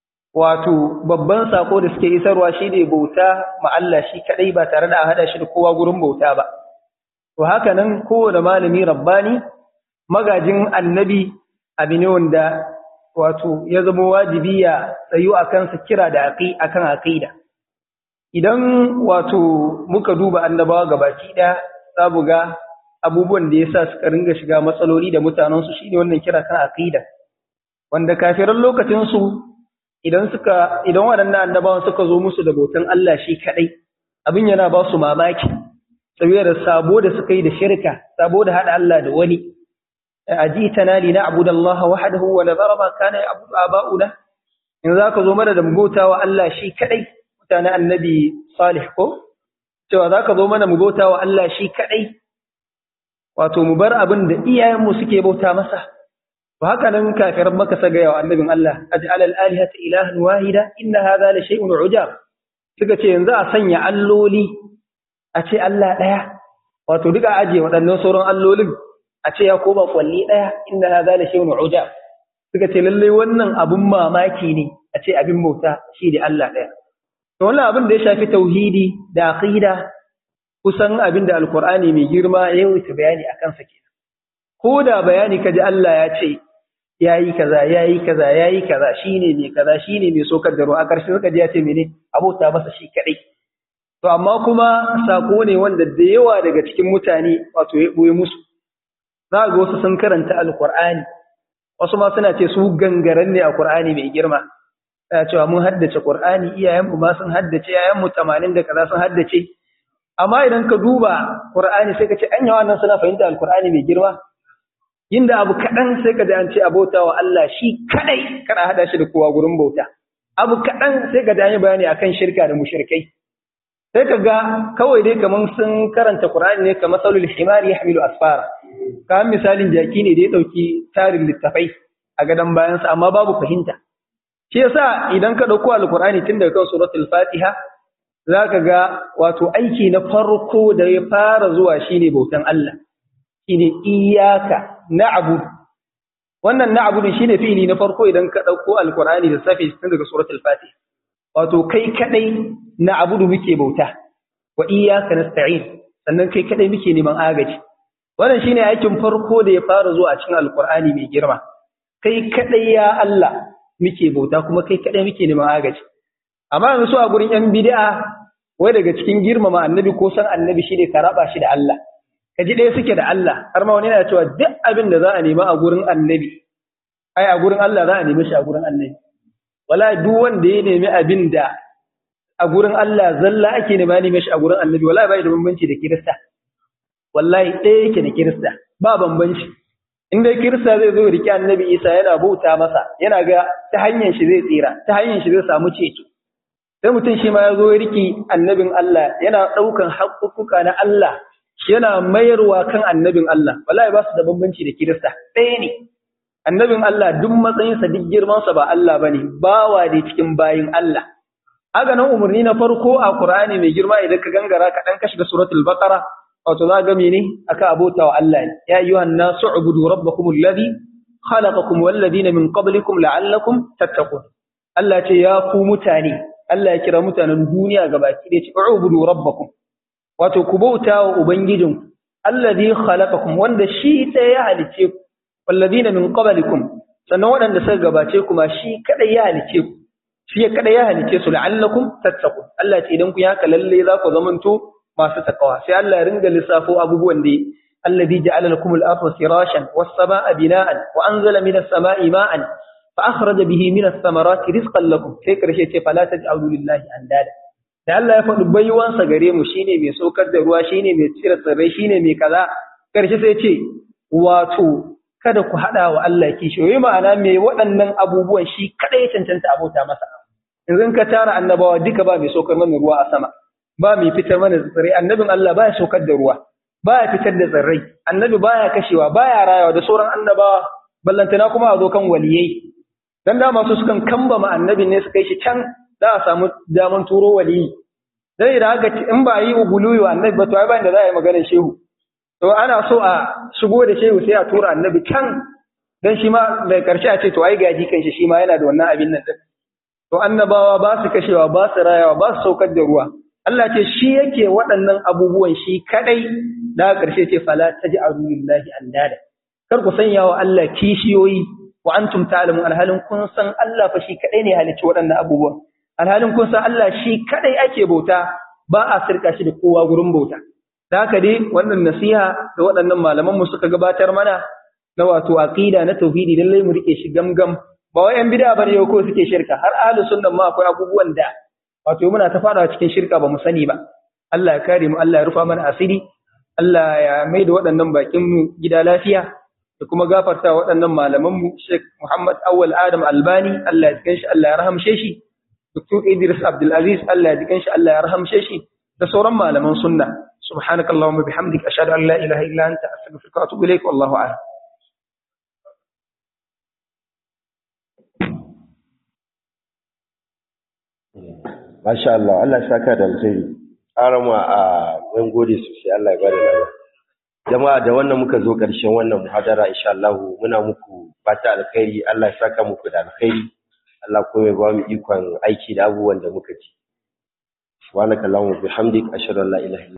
wato babban sako da suke isarwa shine bauta ma Allah shi kadai ba tare da a hada shi da kowa gurin bauta ba to haka nan kowane malami rabbani magajin annabi abine wanda wato ya zama wajibi ya tsayu akan sa kira da aqi akan aqida idan wato muka duba annabawa gabaki da zamu ga abubuwan da yasa suka ringa shiga matsaloli da mutanen su shine wannan kira kan aqida wanda kafiran lokacin su idan suka idan waɗannan annabawan suka zo musu da bautan Allah shi kadai abin yana ba su mamaki saboda sabo da suka yi da shirka sabo da hada Allah da wani ajitana li na'budu Allah wahdahu wa nadhara ma kana ya'budu aba'una in zaka zo mana da mugotawa Allah shi kadai mutanen annabi salih ko cewa zaka zo mana mugotawa Allah shi kadai wato mu bar abin da iyayenmu suke bauta masa to haka nan kafiran maka saga yawa annabin Allah aj'al al-alihata ilahan wahida inna hadha la shay'un ujab suka ce yanzu a sanya alloli a ce Allah daya wato duka aje waɗannan sauran allolin a ce ya koma kwalli daya inna hadha la shay'un ujab suka ce lalle wannan abun mamaki ne a ce abin bauta shi da Allah daya to wannan abin da ya shafi tauhidi da aqida kusan abin da alqur'ani mai girma ya yi bayani akan sa kenan ko da bayani kaji Allah ya ce yayi kaza yayi kaza yayi kaza shine ne kaza shine mai sokar da ruwa a ƙarshe suka ji ya ce mene abota masa shi kadai to amma kuma sako ne wanda da yawa daga cikin mutane wato ya boye musu za ga wasu sun karanta alqur'ani wasu ma suna ce su gangaren ne a qur'ani mai girma ya cewa mun haddace qur'ani iyayen mu ma sun haddace yayan mu tamanin da kaza sun haddace amma idan ka duba qur'ani sai ka ce anya wannan suna fahimta alqur'ani mai girma inda abu kadan sai ka ji an ce abotawa Allah shi kadai kada hada shi da kowa gurin bauta abu kadan sai ka ji bayani akan shirka da mushrikai sai ka ga kawai dai kaman sun karanta qur'ani ne kamar salul himari yahmilu asfara kamar misalin jaki ne da ya dauki tarin littafai a gadan bayan sa amma babu fahimta shi yasa idan ka dauko alqur'ani tun daga kan suratul fatiha zaka ga wato aiki na farko da ya fara zuwa shine bautan Allah shine iyyaka na'budu wannan na'budu shine fi'ili na farko idan ka dauko alqur'ani da safi tun daga suratul fatiha wato kai kadai na'budu muke bauta wa iyyaka nasta'in sannan kai kadai muke neman agaji wannan shine aikin farko da ya fara zuwa a cikin alqur'ani mai girma kai kadai ya Allah muke bauta kuma kai kadai muke neman agaji amma yanzu su a gurin yan bid'a wai daga cikin girmama annabi ko san annabi shine ka raba shi da Allah kaji dai suke da Allah har ma wani yana cewa duk abin da za a nema a gurin annabi ai a gurin Allah za a nemi shi a gurin annabi wallahi duk wanda ya nemi abin da a gurin Allah zalla ake nema nemi shi a gurin annabi wallahi bai da bambanci da kirista wallahi ɗaya yake da kirista ba bambanci in dai kirista zai zo rike annabi Isa yana bauta masa yana ga ta hanyar shi zai tsira ta hanyar shi zai samu ceto sai mutum shi ma ya zo riki annabin Allah yana ɗaukan haƙƙuƙuka na Allah yana mayarwa kan annabin Allah wallahi ba su da bambanci da kirista ɗaya ne annabin Allah duk matsayinsa duk girmansa ba Allah bane bawa ne cikin bayin Allah haka nan umarni na farko a Qur'ani mai girma idan ka gangara ka dan ka shiga suratul baqara wato za ga mene aka abota wa Allah ne ya ayyuhan nasu ubudu rabbakum alladhi khalaqakum wal ladina min qablikum la'allakum tattaqun Allah ce ya ku mutane Allah ya kira mutanen duniya gabaki da ce ubudu rabbakum wato ku bauta wa ubangijinku alladhi khalaqakum wanda shi ɗaya ya halice ku walladina min qablikum sannan waɗanda suka gabace ku ma shi kada ya halice ku shi kada ya halice su la'allakum tattaqun Allah ce idan ku ya haka lalle za ku zamanto masu takawa sai Allah ya ringa lissafo abubuwan da alladhi ja'ala lakum al-ardha firashan was-samaa'a bina'an wa anzala minas samaa'i ma'an fa akhraja bihi min ath-thamarati rizqan lakum sai karshe ce fala taj'alu lillahi andada da Allah ya faɗi baiwansa gare mu shine mai saukar da ruwa shine mai tsira tsirrai shine mai kaza karshe sai ce wato kada ku hada wa Allah kishiyoyi ma'ana me waɗannan abubuwan shi kada ya cancanta abota masa yanzu ka tara annabawa duka ba mai saukar mana ruwa a sama ba mai fitar mana tsirrai annabin Allah ba ya saukar da ruwa ba ya fitar da tsirrai annabi ba ya kashewa ba ya rayawa da sauran annabawa ballantana kuma a zo kan waliyai dan da masu sukan kamba ma annabi ne su kai shi can za a samu daman turo waliyi dai da haka in ba yi uguluyu annabi ba to ai ba inda za a yi maganar shehu to ana so a shigo da shehu sai a tura annabi can dan shi ma da karshe a ce to ai gaji kan shi shi ma yana da wannan abin nan to annabawa ba su kashewa ba su rayawa ba su saukar da ruwa Allah ce shi yake waɗannan abubuwan shi kadai da karshe ce fala taj'alu lillahi andada kar ku sanya wa Allah kishiyoyi wa antum ta'lamun alhalin kun san Allah fa shi kadai ne halicci waɗannan abubuwan alhalin kun san Allah shi kadai ake bauta ba a sirka shi da kowa gurin bauta da haka dai wannan nasiha da waɗannan malaman mu suka gabatar mana na wato aqida na tauhidi lalle mu rike shi gamgam ba wai yan bid'a bane ko suke shirka har ahlus sunna ma akwai abubuwan da wato muna ta fara cikin shirka ba mu sani ba Allah ya kare mu Allah ya rufa mana asiri Allah ya maida waɗannan bakin mu gida lafiya da kuma gafarta waɗannan malaman mu Sheikh Muhammad Awwal Adam Albani Allah ya jikan shi Allah ya rahamshe shi Dr. Idris Abdul Aziz Allah ya jikan shi Allah ya rahamshe shi da sauran malaman sunna subhanakallahumma bihamdika ashhadu an la ilaha illa anta astaghfiruka wa atubu ilaik wallahu a'lam Masha Allah, Allah ya saka da alkhairi. Arama a mun gode sosai Allah ya bada lafiya. Jama'a da wannan muka zo ƙarshen wannan muhadara insha Allah muna muku fata alkhairi, Allah ya saka muku da alkhairi. Allah kuma ya ba mu ikon aiki da abubuwan da muka ji. Subhanakallahumma bihamdik ashhadu an la ilaha illa